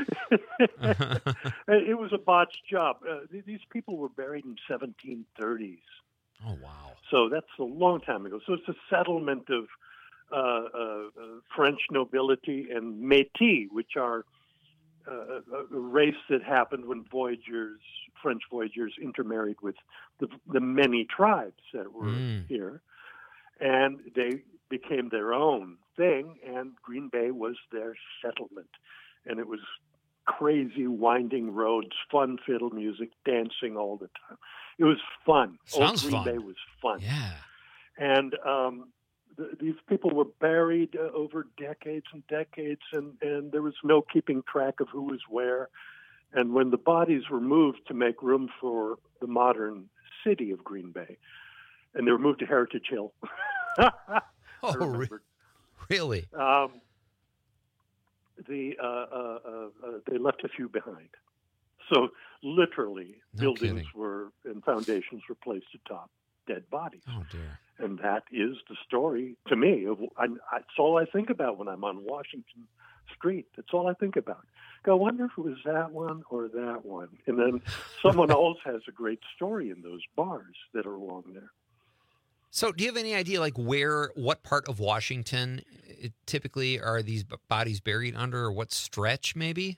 It was a botched job. Uh, these people were buried in seventeen thirties. Oh, wow. So that's a long time ago. So it's a settlement of uh, uh, uh, French nobility and Métis, which are uh, a race that happened when voyagers, French voyagers, intermarried with the, the many tribes that were mm. here. And they became their own thing, and Green Bay was their settlement. And it was crazy, winding roads, fun fiddle music, dancing all the time. It was fun. Sounds Old Green fun. Bay was fun. Yeah. And um, th- these people were buried uh, over decades and decades, and, and there was no keeping track of who was where. And when the bodies were moved to make room for the modern city of Green Bay, and they were moved to Heritage Hill. Oh, re- really? Um, the uh, uh, uh, they left a few behind. So literally, No buildings kidding. were and foundations were placed atop dead bodies. Oh dear! And that is the story to me. Of I, I, it's all I think about when I'm on Washington Street. That's all I think about. Go, I wonder if it was that one or that one. And then someone else has a great story in those bars that are along there. So, do you have any idea, like where, what part of Washington it, typically are these b- bodies buried under, or what stretch, maybe?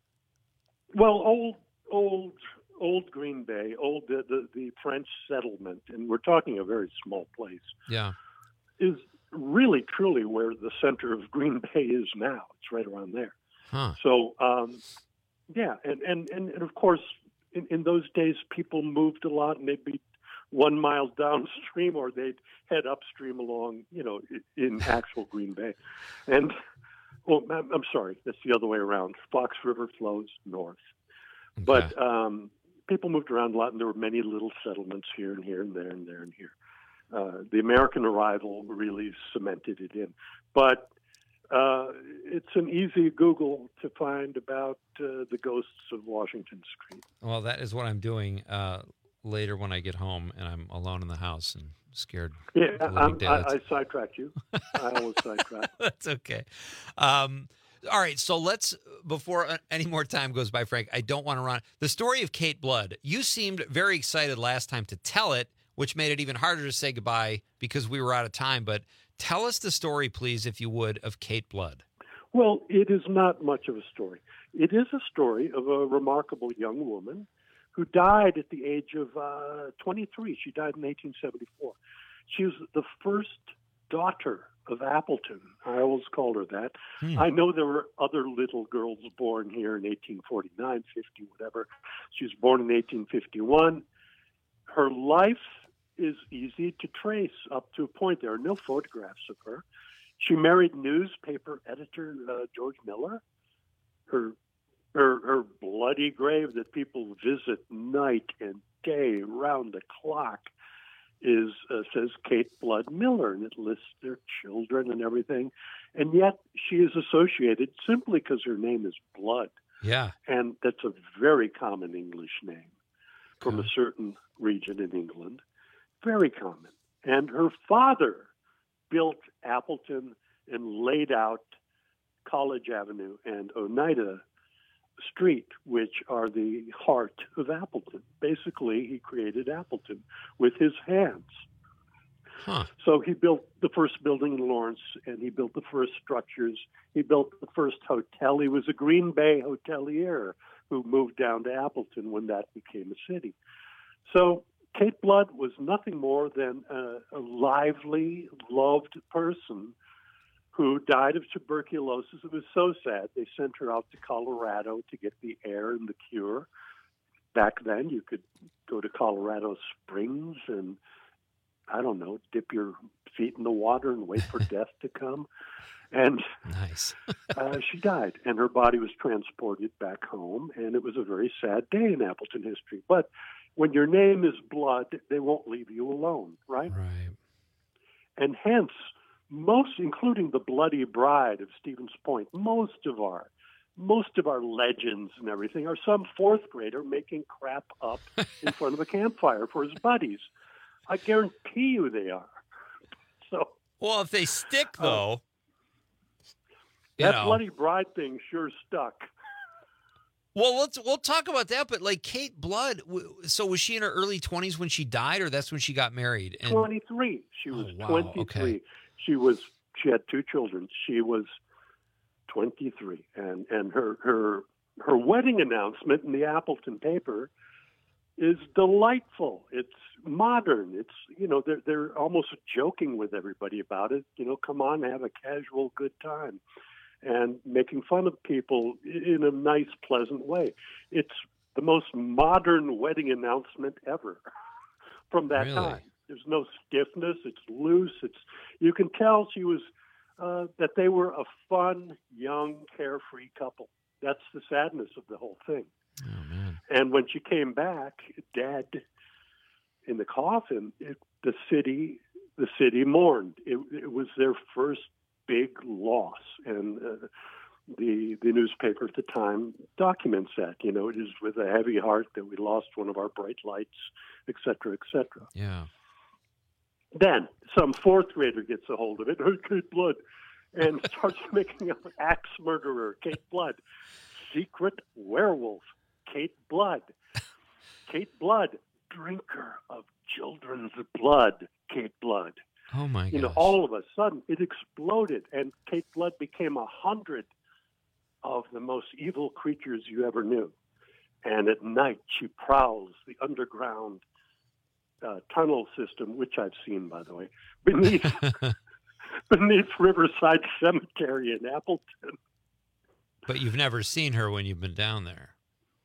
Well, old, old, old Green Bay, old the, the the French settlement, and we're talking a very small place. Yeah, is really truly where the center of Green Bay is now. It's right around there. Huh. So, um, yeah, and, and, and, and of course, in, in those days, people moved a lot, and they'd be one mile downstream, or they'd head upstream along, you know, in actual Green Bay. And, well, I'm, I'm sorry, that's the other way around. Fox River flows north. Okay. But um, people moved around a lot, and there were many little settlements here and here and there and there and here. Uh, the American arrival really cemented it in. But uh, it's an easy Google to find about uh, the ghosts of Washington Street. Well, that is what I'm doing uh, later when I get home and I'm alone in the house and scared. Yeah, living I'm, I, dads. I sidetracked you. I always sidetrack. That's okay. Um, all right, so let's, before any more time goes by, Frank, I don't want to run. The story of Kate Blood, you seemed very excited last time to tell it, which made it even harder to say goodbye because we were out of time. But tell us the story, please, if you would, of Kate Blood. Well, it is not much of a story. It is a story of a remarkable young woman who died at the age of uh, twenty-three. She died in eighteen seventy-four. She was the first daughter of Appleton. I always called her that. Hmm. I know there were other little girls born here in eighteen forty-nine, fifty, whatever. She was born in eighteen fifty-one. her life is easy to trace up to a point. There are no photographs of her. She married newspaper editor uh, George Miller. Her, her, her bloody grave that people visit night and day, round the clock, is uh, says Kate Blood Miller, and it lists their children and everything. And yet she is associated simply because her name is Blood. Yeah. And that's a very common English name from a certain region in England. Very common. And her father built Appleton and laid out College Avenue and Oneida Street, which are the heart of Appleton. Basically, he created Appleton with his hands. Huh. So he built the first building in Lawrence, and he built the first structures. He built the first hotel. He was a Green Bay hotelier who moved down to Appleton when that became a city. So Kate Blood was nothing more than a, a lively, loved person who died of tuberculosis. It was so sad. They sent her out to Colorado to get the air and the cure. Back then, you could go to Colorado Springs and, I don't know, dip your feet in the water and wait for death to come. And nice. uh, she died, and her body was transported back home, and it was a very sad day in Appleton history. But when your name is Blood, they won't leave you alone, right? Right. And hence, most, including the Bloody Bride of Stevens Point, most of our most of our legends and everything are some fourth grader making crap up in front of a campfire for his buddies. I guarantee you they are. So, well, if they stick, though, uh, you that know. Bloody Bride thing sure stuck. Well, let's we'll talk about that. But like Kate Blood, so was she in her early twenties when she died, or that's when she got married? And... twenty-three. She was oh, wow. twenty-three. Okay. She was. She had two children. She was twenty-three, and and her her her wedding announcement in the Appleton paper is delightful. It's modern. It's, you know, they're they're almost joking with everybody about it. You know, come on, have a casual good time, and making fun of people in a nice, pleasant way. It's the most modern wedding announcement ever from that really? time. There's no stiffness. It's loose. It's you can tell she was uh, that they were a fun, young, carefree couple. That's the sadness of the whole thing. Oh, man. And when she came back, dead in the coffin, it, the city the city mourned. It, it was their first big loss, and uh, the the newspaper at the time documents that. You know, it is with a heavy heart that we lost one of our bright lights, et cetera, et cetera. Yeah. Then some fourth grader gets a hold of it, her Kate Blood, and starts making up axe murderer, Kate Blood, secret werewolf, Kate Blood, Kate Blood, drinker of children's blood, Kate Blood. Oh my god! You know, all of a sudden it exploded, and Kate Blood became a hundred of the most evil creatures you ever knew. And at night she prowls the underground Uh, tunnel system, which I've seen, by the way, beneath beneath Riverside Cemetery in Appleton. But you've never seen her when you've been down there.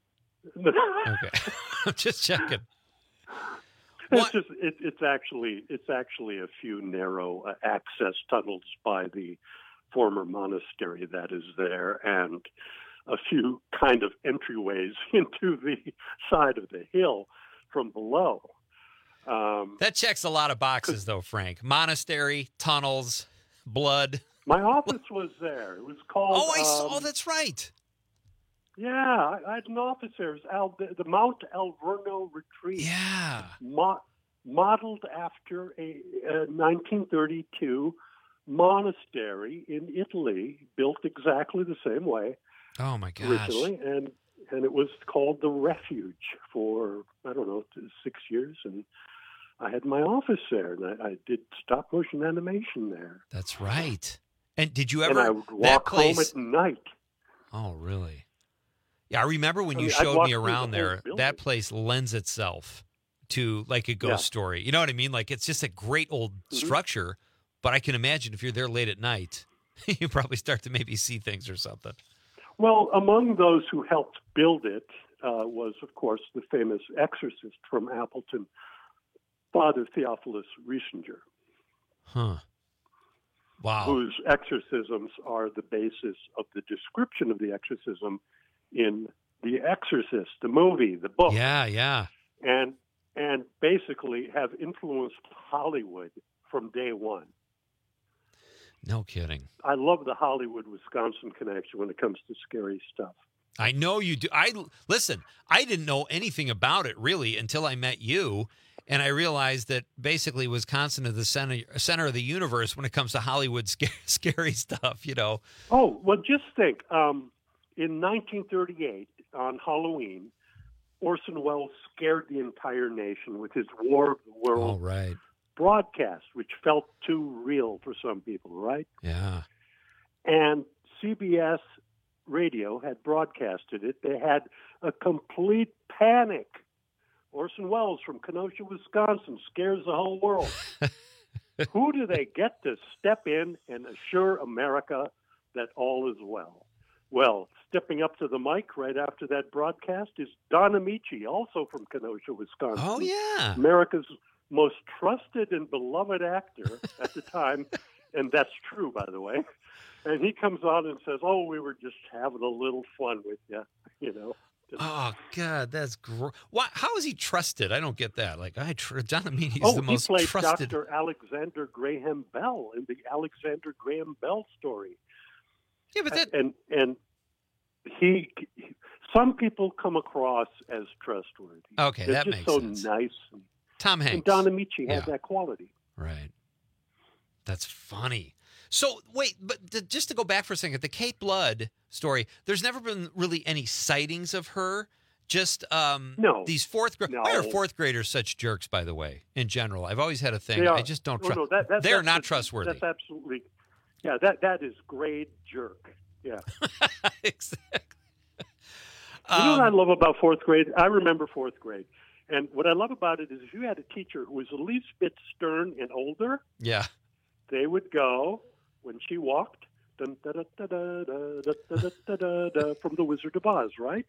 Okay, I'm just checking. It's What? just it, it's actually it's actually a few narrow uh, access tunnels by the former monastery that is there, and a few kind of entryways into the side of the hill from below. Um, That checks a lot of boxes, though, Frank. Monastery, tunnels, blood. My office was there. It was called. Oh, I saw. Um, Oh, that's right. Yeah, I, I had an office there. It was Al, the, the Mount Alverno Retreat. Yeah. Mo- modeled after a, a nineteen thirty-two monastery in Italy, built exactly the same way. Oh my gosh. Originally, and and it was called the Refuge for I don't know six years, and I had my office there, and I, I did stop motion animation there. That's right. And did you ever? And I would that walk place, home at night. Oh, really? Yeah, I remember when I you mean, I'd showed walk me through around the whole there. building. That place lends itself to like a ghost Yeah. story. You know what I mean? Like it's just a great old Mm-hmm. structure. But I can imagine if you're there late at night, you probably start to maybe see things or something. Well, among those who helped build it uh, was, of course, the famous exorcist from Appleton, Father Theophilus Riesinger. Huh. Wow. Whose exorcisms are the basis of the description of the exorcism in The Exorcist, the movie, the book. Yeah, yeah. And and basically have influenced Hollywood from day one. No kidding. I love the Hollywood-Wisconsin connection when it comes to scary stuff. I know you do. I listen, I didn't know anything about it really until I met you. And I realized that basically Wisconsin is the center, center of the universe when it comes to Hollywood scary, scary stuff, you know. Oh, well, just think. Um, in nineteen thirty-eight, on Halloween, Orson Welles scared the entire nation with his War of the Worlds oh, right. broadcast, which felt too real for some people, right? Yeah. And C B S Radio had broadcasted it. They had a complete panic. Orson Welles from Kenosha, Wisconsin, scares the whole world. Who do they get to step in and assure America that all is well? Well, stepping up to the mic right after that broadcast is Don Amici, also from Kenosha, Wisconsin. Oh, yeah. America's most trusted and beloved actor at the time, and that's true, by the way. And he comes on and says, oh, we were just having a little fun with you, you know. Oh God, that's great. Why? How is he trusted? I don't get that. Like I, tr- Don Amini's oh, the most he played trusted. Doctor Alexander Graham Bell in the Alexander Graham Bell story. Yeah, but that and and he, some people come across as trustworthy. Okay, They're that just makes so sense. nice. Tom Hanks. And Don Amici Yeah. had that quality. Right. That's funny. So wait, but to, just to go back for a second, the Kate Blood story. There's never been really any sightings of her. Just um, no. These fourth graders. No. Why are fourth graders such jerks? By the way, in general, I've always had a thing. They are. I just don't Oh, trust. no, that- that- They're that's not the- trustworthy. That's absolutely. Yeah, that that is grade jerk. Yeah. exactly. You know what I Um, love about fourth grade? I remember fourth grade. And what I love about it is if you had a teacher who was the least bit stern and older, Yeah. they would go, when she walked, dun, da, da, da, da, da, da, da, da, da, da, from The Wizard of Oz, right?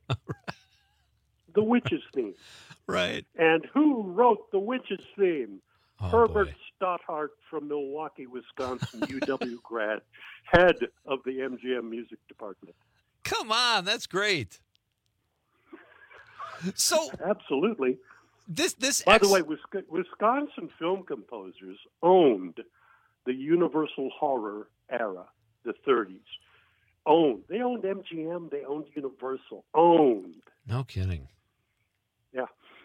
The Witches theme. Right. And who wrote the Witches theme? Oh, Herbert boy. Stotthart from Milwaukee, Wisconsin, U W grad, head of the M G M music department. Come on, that's great. So absolutely. This this By ex- the way, Wis- Wisconsin film composers owned the Universal horror era, the thirties. Owned. They owned M G M. They owned Universal. Owned. No kidding. Yeah.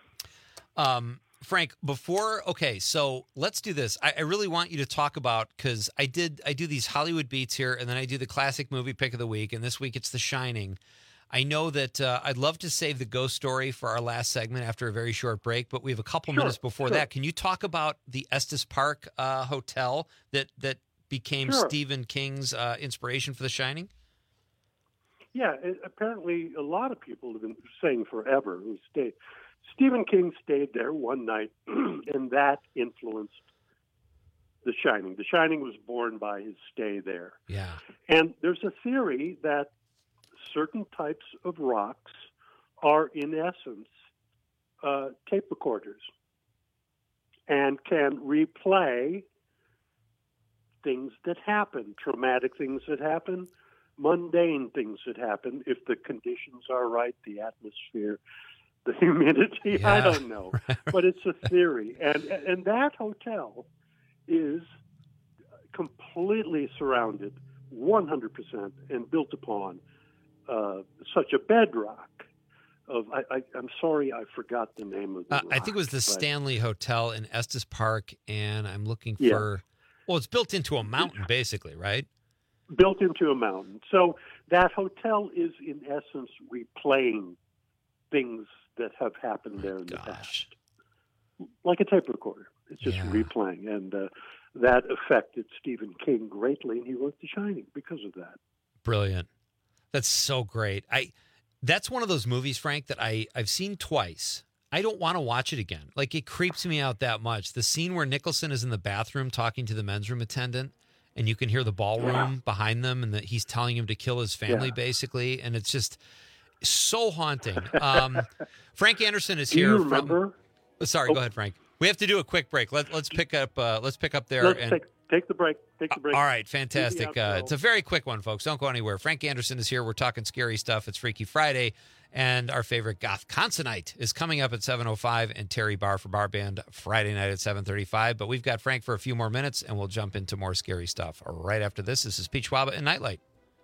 Um, Frank, before okay, so let's do this. I, I really want you to talk about because I did I do these Hollywood beats here, and then I do the classic movie pick of the week, and this week it's The Shining. I know that uh, I'd love to save the ghost story for our last segment after a very short break, but we have a couple Sure, minutes before sure. that. Can you talk about the Estes Park uh, Hotel that that became Sure. Stephen King's uh, inspiration for The Shining? Yeah, it, apparently a lot of people have been saying forever who stayed. Stephen King stayed there one night, and that influenced The Shining. The Shining was born by his stay there. Yeah. And there's a theory that certain types of rocks are, in essence, uh, tape recorders and can replay things that happen, traumatic things that happen, mundane things that happen, if the conditions are right, the atmosphere, the humidity, I Yeah. don't know. But it's a theory. And, and that hotel is completely surrounded, one hundred percent, and built upon uh, such a bedrock of, I, I, I'm sorry, I forgot the name of the Uh, I think it was rock, the but- Stanley Hotel in Estes Park, and I'm looking Yeah. for. Well, it's built into a mountain, basically, right? built into a mountain. So that hotel is, in essence, replaying things that have happened there in the past, like a tape recorder. It's just Yeah. replaying, and uh, that affected Stephen King greatly, and he wrote The Shining because of that. Brilliant. That's so great. I. That's one of those movies, Frank, that I I've seen twice. I don't want to watch it again. Like it creeps me out that much. The scene where Nicholson is in the bathroom talking to the men's room attendant, and you can hear the ballroom Yeah. behind them, and that he's telling him to kill his family, Yeah. basically, and it's just so haunting. Um, Frank Anderson is Do here. you from- remember? Sorry, Oh. go ahead, Frank. We have to do a quick break. Let, let's pick up. Uh, let's pick up there. Let's and take, take the break. Take the break. All right, fantastic. Uh, outro. it's a very quick one, folks. Don't go anywhere. Frank Anderson is here. We're talking scary stuff. It's Freaky Friday, and our favorite goth consonite is coming up at seven oh five, and Terry Barr for Bar Band Friday night at seven thirty-five. But we've got Frank for a few more minutes, and we'll jump into more scary stuff right after this. This is Pete Schwaba and Nightlight.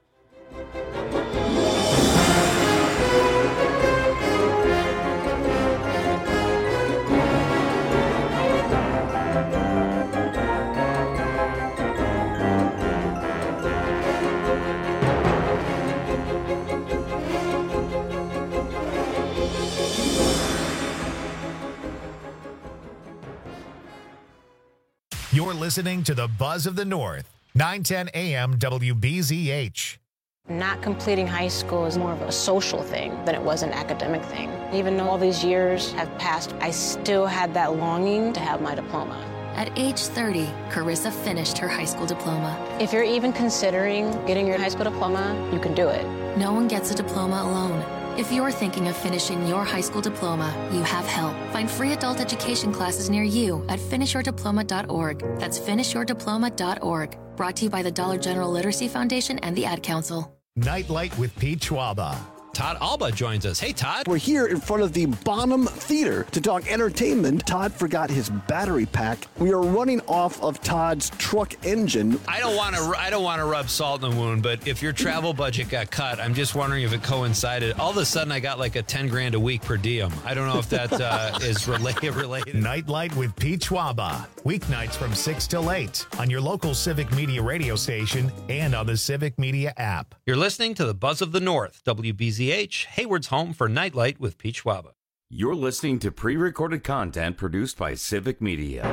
You're listening to the Buzz of the North, nine ten A M W B Z H. Not completing high school is more of a social thing than it was an academic thing. Even though all these years have passed, I still had that longing to have my diploma. At age thirty, Carissa finished her high school diploma. If you're even considering getting your high school diploma, you can do it. No one gets a diploma alone. If you're thinking of finishing your high school diploma, you have help. Find free adult education classes near you at finish your diploma dot org. That's finish your diploma dot org. Brought to you by the Dollar General Literacy Foundation and the Ad Council. Nightlight with Pete Schwaba. Todd Alba joins us. Hey, Todd. We're here in front of the Bonham Theater to talk entertainment. Todd forgot his battery pack. We are running off of Todd's truck engine. I don't want to. I don't want to rub salt in the wound, but if your travel budget got cut, I'm just wondering if it coincided. All of a sudden, I got like a ten grand a week per diem. I don't know if that uh, is related. Related. Nightlight with Pete Schwaba. Weeknights from six till eight on your local Civic Media radio station and on the Civic Media app. You're listening to the Buzz of the North, W B Z H, Hayward's home for Nightlight with Pete Schwaba. You're listening to pre-recorded content produced by Civic Media.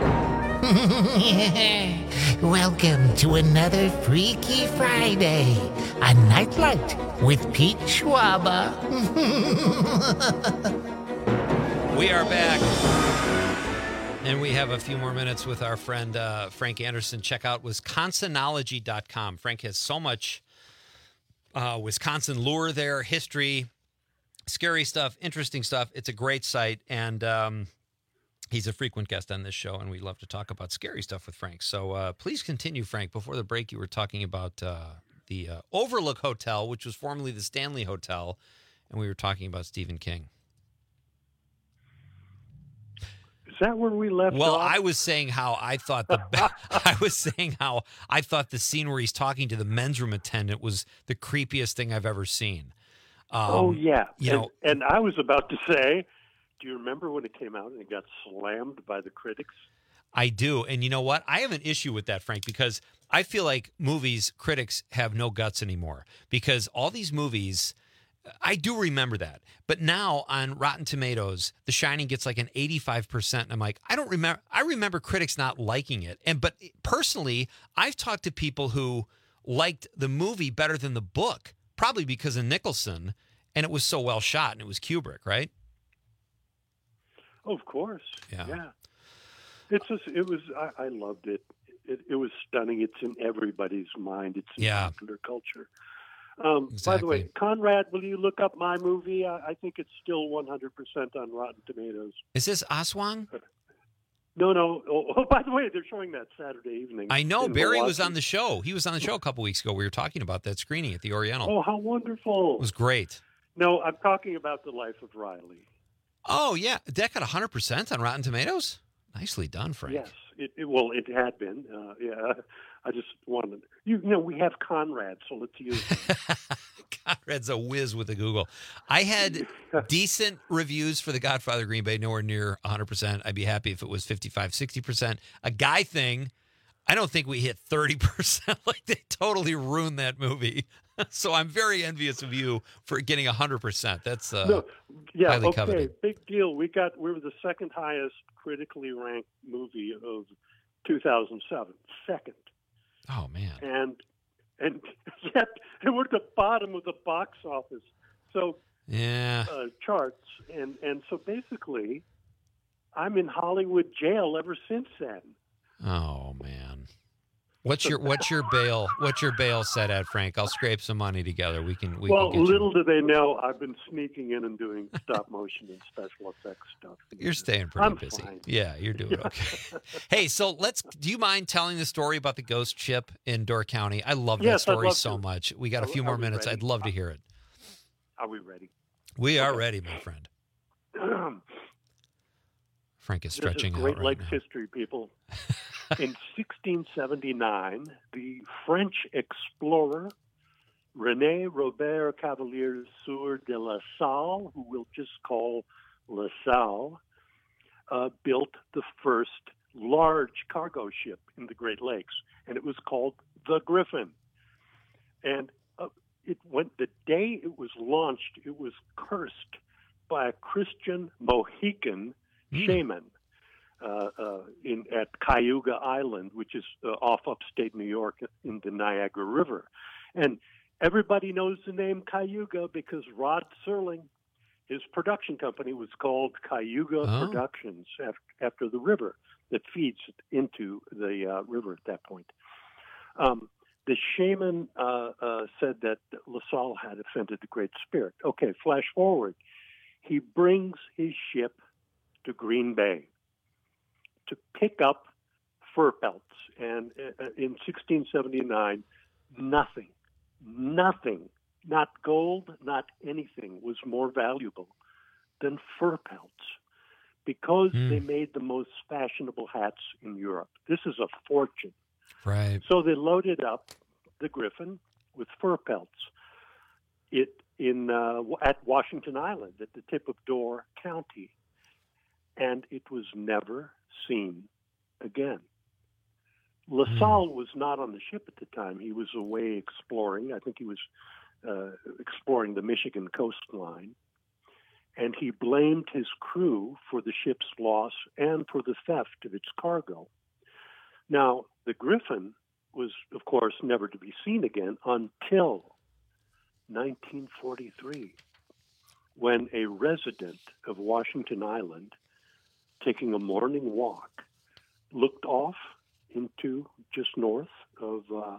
Welcome to another Freaky Friday, a Nightlight with Pete Schwaba. We are back, and we have a few more minutes with our friend uh, Frank Anderson. Check out Wisconsinology dot com. Frank has so much uh, Wisconsin lore there, history, scary stuff, interesting stuff. It's a great site, and um, he's a frequent guest on this show, and we love to talk about scary stuff with Frank. So uh, please continue, Frank. Before the break, you were talking about uh, the uh, Overlook Hotel, which was formerly the Stanley Hotel, and we were talking about Stephen King. Is that where we left Well, off? I was saying how I thought the I was saying how I thought the scene where he's talking to the men's room attendant was the creepiest thing I've ever seen. Um, oh yeah, you and, know, and I was about to say, do you remember when it came out and it got slammed by the critics? I do, and you know what? I have an issue with that, Frank, because I feel like movies critics have no guts anymore because all these movies. I do remember that. But now on Rotten Tomatoes, The Shining gets like an eighty-five percent. And I'm like, I don't remember. I remember critics not liking it. And but personally, I've talked to people who liked the movie better than the book, probably because of Nicholson. And it was so well shot, and it was Kubrick, right? Oh, of course. Yeah. Yeah. It's just, it was, I, I loved it. it. It was stunning. It's in everybody's mind. It's in Yeah. popular culture. Um, Exactly. By the way, Conrad, will you look up my movie? I, I think it's still one hundred percent on Rotten Tomatoes. Is this Aswang? No, no. Oh, oh, by the way, they're showing that Saturday evening. I know. in Barry was Milwaukee. on the show. He was on the show a couple weeks ago. We were talking about that screening at the Oriental. Oh, how wonderful. It was great. No, I'm talking about The Life of Riley. Oh, yeah. That got one hundred percent on Rotten Tomatoes? Nicely done, Frank. Yes. It, it, well, it had been. Uh, yeah. I just wanted, you know, we have Conrad, so let's use him. Conrad's a whiz with the Google. I had decent reviews for The Godfather Green Bay, nowhere near one hundred percent. I'd be happy if it was fifty-five, sixty percent. A Guy Thing, I don't think we hit thirty percent. Like, they totally ruined that movie. So I'm very envious of you for getting one hundred percent. That's uh, no, yeah, highly okay, coveted. big deal. We got, we were the second highest critically ranked movie of two thousand seven. Second. Oh, man. And and yet and we're at the bottom of the box office. So Yeah. uh, charts and and so basically, I'm in Hollywood jail ever since then. Oh, man. What's your what's your bail? What's your bail set at, Frank? I'll scrape some money together. We can. We well, can get little you. do they know, I've been sneaking in and doing stop motion and special effects stuff. You're staying pretty I'm busy. fine. Yeah, you're doing okay. Hey, so let's. Do you mind telling the story about the ghost ship in Door County? I love that Yes, I'd story love so to. much. We got a Are- few are more we minutes. ready? I'd love to hear it. Are we ready? We are ready, my friend. Frank is This stretching is out Great right Lakes now. history, people. In sixteen seventy-nine, the French explorer René Robert Cavalier Sieur de La Salle, who we'll just call La Salle, uh, built the first large cargo ship in the Great Lakes, and it was called the Griffin. And uh, it went the day it was launched, it was cursed by a Christian Mohican Mm. shaman uh, uh, in at Cayuga Island, which is uh, off upstate New York in the Niagara River. And everybody knows the name Cayuga because Rod Serling, his production company, was called Cayuga Oh. Productions after, after the river that feeds into the uh, river at that point. Um, the shaman uh, uh, said that La Salle had offended the Great Spirit. Okay, flash forward. He brings his ship to Green Bay to pick up fur pelts. And uh, in sixteen seventy-nine, nothing, nothing, not gold, not anything was more valuable than fur pelts because Mm. they made the most fashionable hats in Europe. This is a fortune. Right. So they loaded up the Griffin with fur pelts. It in uh, at Washington Island at the tip of Door County, and it was never seen again. La Salle was not on the ship at the time. He was away exploring. I think he was uh, exploring the Michigan coastline, and he blamed his crew for the ship's loss and for the theft of its cargo. Now, the Griffin was, of course, never to be seen again until nineteen forty-three, when a resident of Washington Island, taking a morning walk, looked off into just north of uh,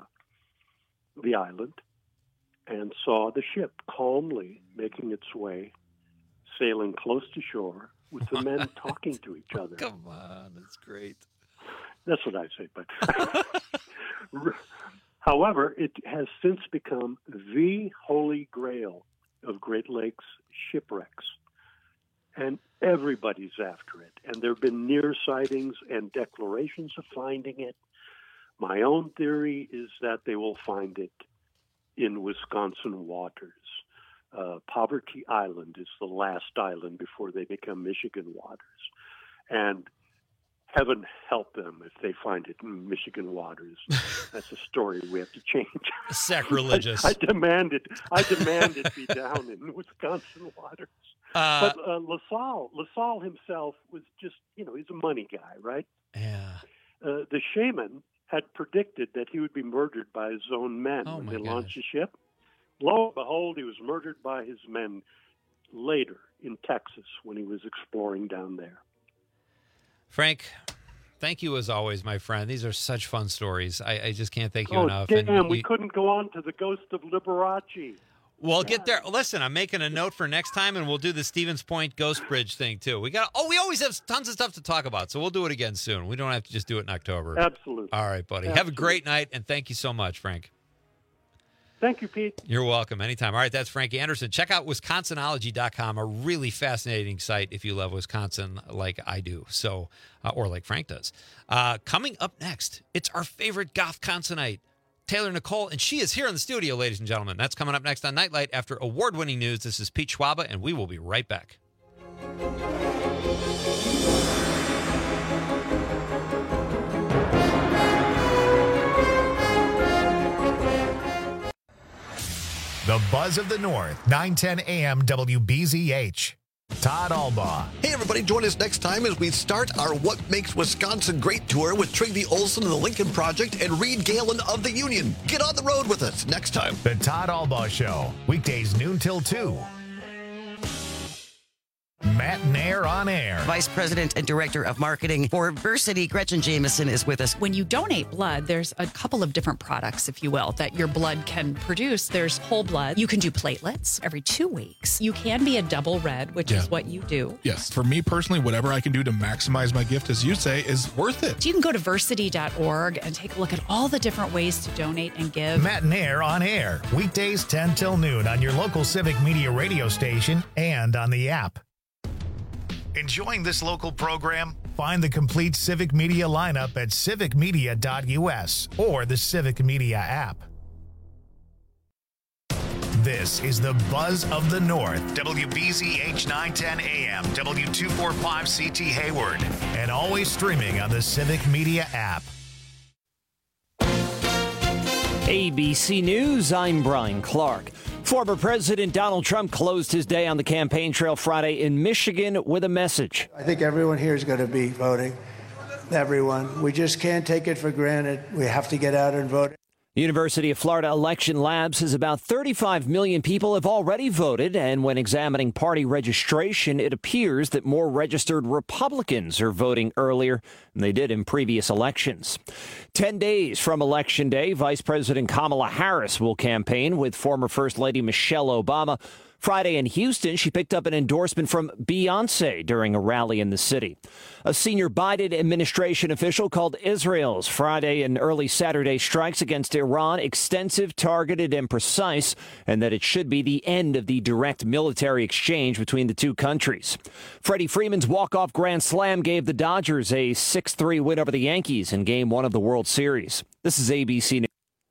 the island and saw the ship calmly making its way, sailing close to shore with the men talking to each other. Come on, that's great. That's what I say, but however, it has since become the holy grail of Great Lakes shipwrecks. And everybody's after it. And there have been near sightings and declarations of finding it. My own theory is that they will find it in Wisconsin waters. Uh, Poverty Island is the last island before they become Michigan waters. And heaven help them if they find it in Michigan waters. That's a story we have to change. Sacrilegious. I, I demand it. I demand it be down in Wisconsin waters. Uh, but uh, La Salle, La Salle himself was just, you know, he's a money guy, right? Yeah. Uh, the shaman had predicted that he would be murdered by his own men Oh, when my they gosh. launched the ship. Lo and behold, he was murdered by his men later in Texas when he was exploring down there. Frank, thank you as always, my friend. These are such fun stories. I, I just can't thank you Oh, enough. damn, And we you- couldn't go on to the ghost of Liberace. We'll get there. Listen, I'm making a note for next time, and we'll do the Stevens Point Ghost Bridge thing too. We got. Oh, we always have tons of stuff to talk about, so we'll do it again soon. We don't have to just do it in October. Absolutely. All right, buddy. Have a Absolutely. great night, and thank you so much, Frank. Thank you, Pete. You're welcome. Anytime. All right, that's Frank Anderson. Check out Wisconsinology dot com, a really fascinating site if you love Wisconsin like I do, so uh, or like Frank does. Uh, coming up next, it's our favorite Goth-Consonite, Taylor Nicole, and she is here in the studio, ladies and gentlemen. That's coming up next on Nightlight after award-winning news. This is Pete Schwaba, and we will be right back. The Buzz of the North, nine ten A M W B Z H. Todd Albaugh. Hey, everybody, join us next time as we start our What Makes Wisconsin Great tour with Trygve Olson of the Lincoln Project and Reed Galen of the Union. Get on the road with us next time. The Todd Albaugh Show, weekdays noon till two. Man Matt Nair on Air. Vice President and Director of Marketing for Versity, Gretchen Jameson, is with us. When you donate blood, there's a couple of different products, if you will, that your blood can produce. There's whole blood. You can do platelets every two weeks. You can be a double red, which Yeah. is what you do. Yes. For me personally, whatever I can do to maximize my gift, as you say, is worth it. So you can go to versity dot org and take a look at all the different ways to donate and give. Matt Nair on Air, weekdays ten till noon on your local Civic Media radio station and on the app. Enjoying this local program? Find the complete Civic Media lineup at civic media dot u s or the Civic Media app. This is the Buzz of the North, W B Z H nine ten A M, W two forty-five C T Hayward, and always streaming on the Civic Media app. A B C News, I'm Brian Clark. Former President Donald Trump closed his day on the campaign trail Friday in Michigan with a message. I think everyone here is going to be voting. Everyone. We just can't take it for granted. We have to get out and vote. University of Florida Election Lab says about thirty-five million people have already voted, and when examining party registration, it appears that more registered Republicans are voting earlier than they did in previous elections. Ten days from Election Day, Vice President Kamala Harris will campaign with former First Lady Michelle Obama. Friday in Houston, she picked up an endorsement from Beyonce during a rally in the city. A senior Biden administration official called Israel's Friday and early Saturday strikes against Iran extensive, targeted, and precise, and that it should be the end of the direct military exchange between the two countries. Freddie Freeman's walk-off grand slam gave the Dodgers a six three win over the Yankees in Game one of the World Series. This is A B C News.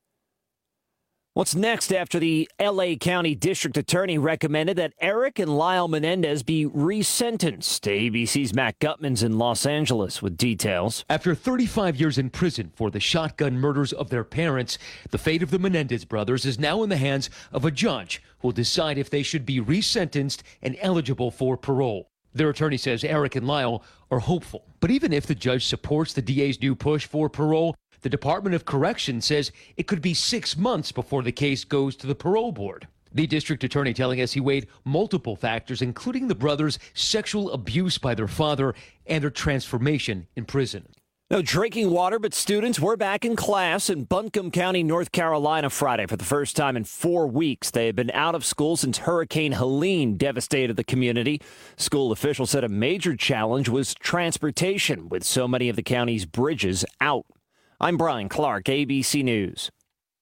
What's next after the L A County District Attorney recommended that Eric and Lyle Menendez be resentenced? A B C's Matt Gutman's in Los Angeles with details. After thirty-five years in prison for the shotgun murders of their parents, the fate of the Menendez brothers is now in the hands of a judge who will decide if they should be resentenced and eligible for parole. Their attorney says Eric and Lyle are hopeful. But even if the judge supports the D A's new push for parole, the Department of Corrections says it could be six months before the case goes to the parole board. The district attorney telling us he weighed multiple factors, including the brothers' sexual abuse by their father and their transformation in prison. No drinking water, but students were back in class in Buncombe County, North Carolina Friday for the first time in four weeks. They had been out of school since Hurricane Helene devastated the community. School officials said a major challenge was transportation, with so many of the county's bridges out. I'm Brian Clark, A B C News.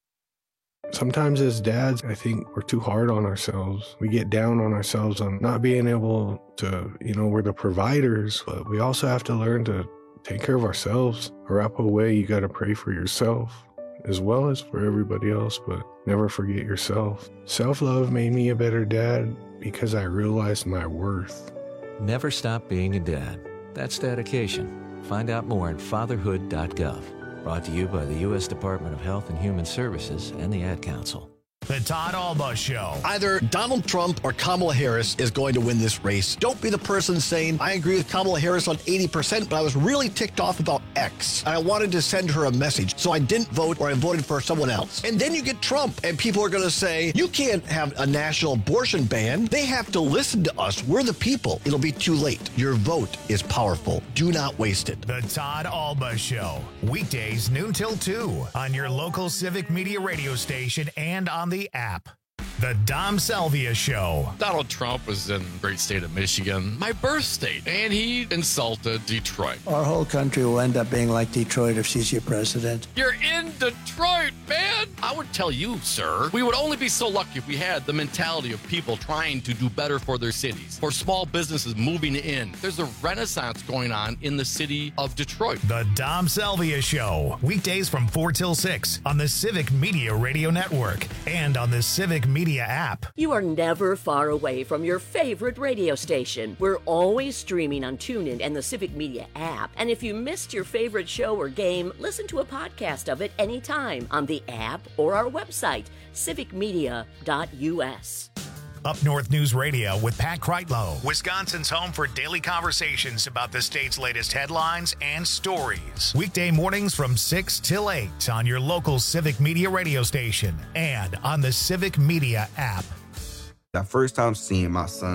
Sometimes as dads, I think we're too hard on ourselves. We get down on ourselves on not being able to, you know, we're the providers, but we also have to learn to take care of ourselves. Arapaho way, you got to pray for yourself as well as for everybody else, but never forget yourself. Self-love made me a better dad because I realized my worth. Never stop being a dad. That's dedication. Find out more at fatherhood dot gov. Brought to you by the U S Department of Health and Human Services and the Ad Council. The Todd Alba Show. Either Donald Trump or Kamala Harris is going to win this race. Don't be the person saying, I agree with Kamala Harris on eighty percent, but I was really ticked off about X. And I wanted to send her a message, so I didn't vote or I voted for someone else. And then you get Trump, and people are going to say, you can't have a national abortion ban. They have to listen to us. We're the people. It'll be too late. Your vote is powerful. Do not waste it. The Todd Alba Show. Weekdays noon till two on your local Civic Media radio station and on the app. The Dom Salvia Show. Donald Trump was in the great state of Michigan, my birth state, and he insulted Detroit. Our whole country will end up being like Detroit if she's your president. You're in Detroit, man! I would tell you, sir, we would only be so lucky if we had the mentality of people trying to do better for their cities, for small businesses moving in. There's a renaissance going on in the city of Detroit. The Dom Salvia Show. Weekdays from four till six on the Civic Media Radio Network and on the Civic Media app. You are never far away from your favorite radio station. We're always streaming on TuneIn and the Civic Media app. And if you missed your favorite show or game, listen to a podcast of it anytime on the app or our website, civic media dot u s. Up North News Radio with Pat Kreitlow, Wisconsin's home for daily conversations about the state's latest headlines and stories. Weekday mornings from six till eight on your local Civic Media radio station and on the Civic Media app. That first time seeing my son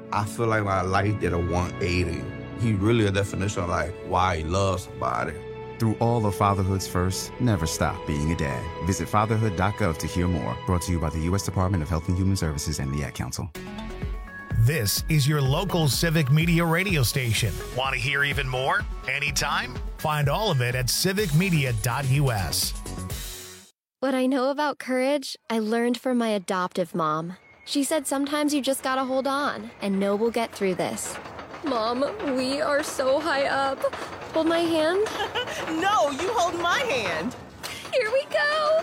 I feel like my life did a one eighty. He really a definition of like why he loves somebody. Through all of fatherhood's first, never stop being a dad. Visit fatherhood dot gov to hear more. Brought to you by the U S Department of Health and Human Services and the Ad Council. This is your local Civic Media radio station. Want to hear even more? Anytime? Find all of it at civic media dot U S. What I know about courage, I learned from my adoptive mom. She said sometimes you just gotta hold on and know we'll get through this. Mom, we are so high up. Hold my hand. No, you hold my hand. Here we go.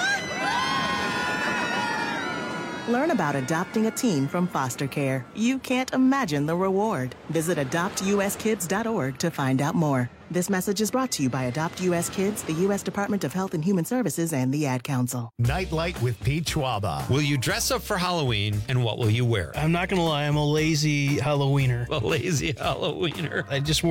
Learn about adopting a teen from foster care. You can't imagine the reward. Visit adopt U S kids dot org to find out more. This message is brought to you by Adopt U S Kids, the U S Department of Health and Human Services, and the Ad Council. Nightlight with Pete Schwaba. Will you dress up for Halloween, and what will you wear? I'm not going to lie, I'm a lazy Halloweener. A lazy Halloweener. I just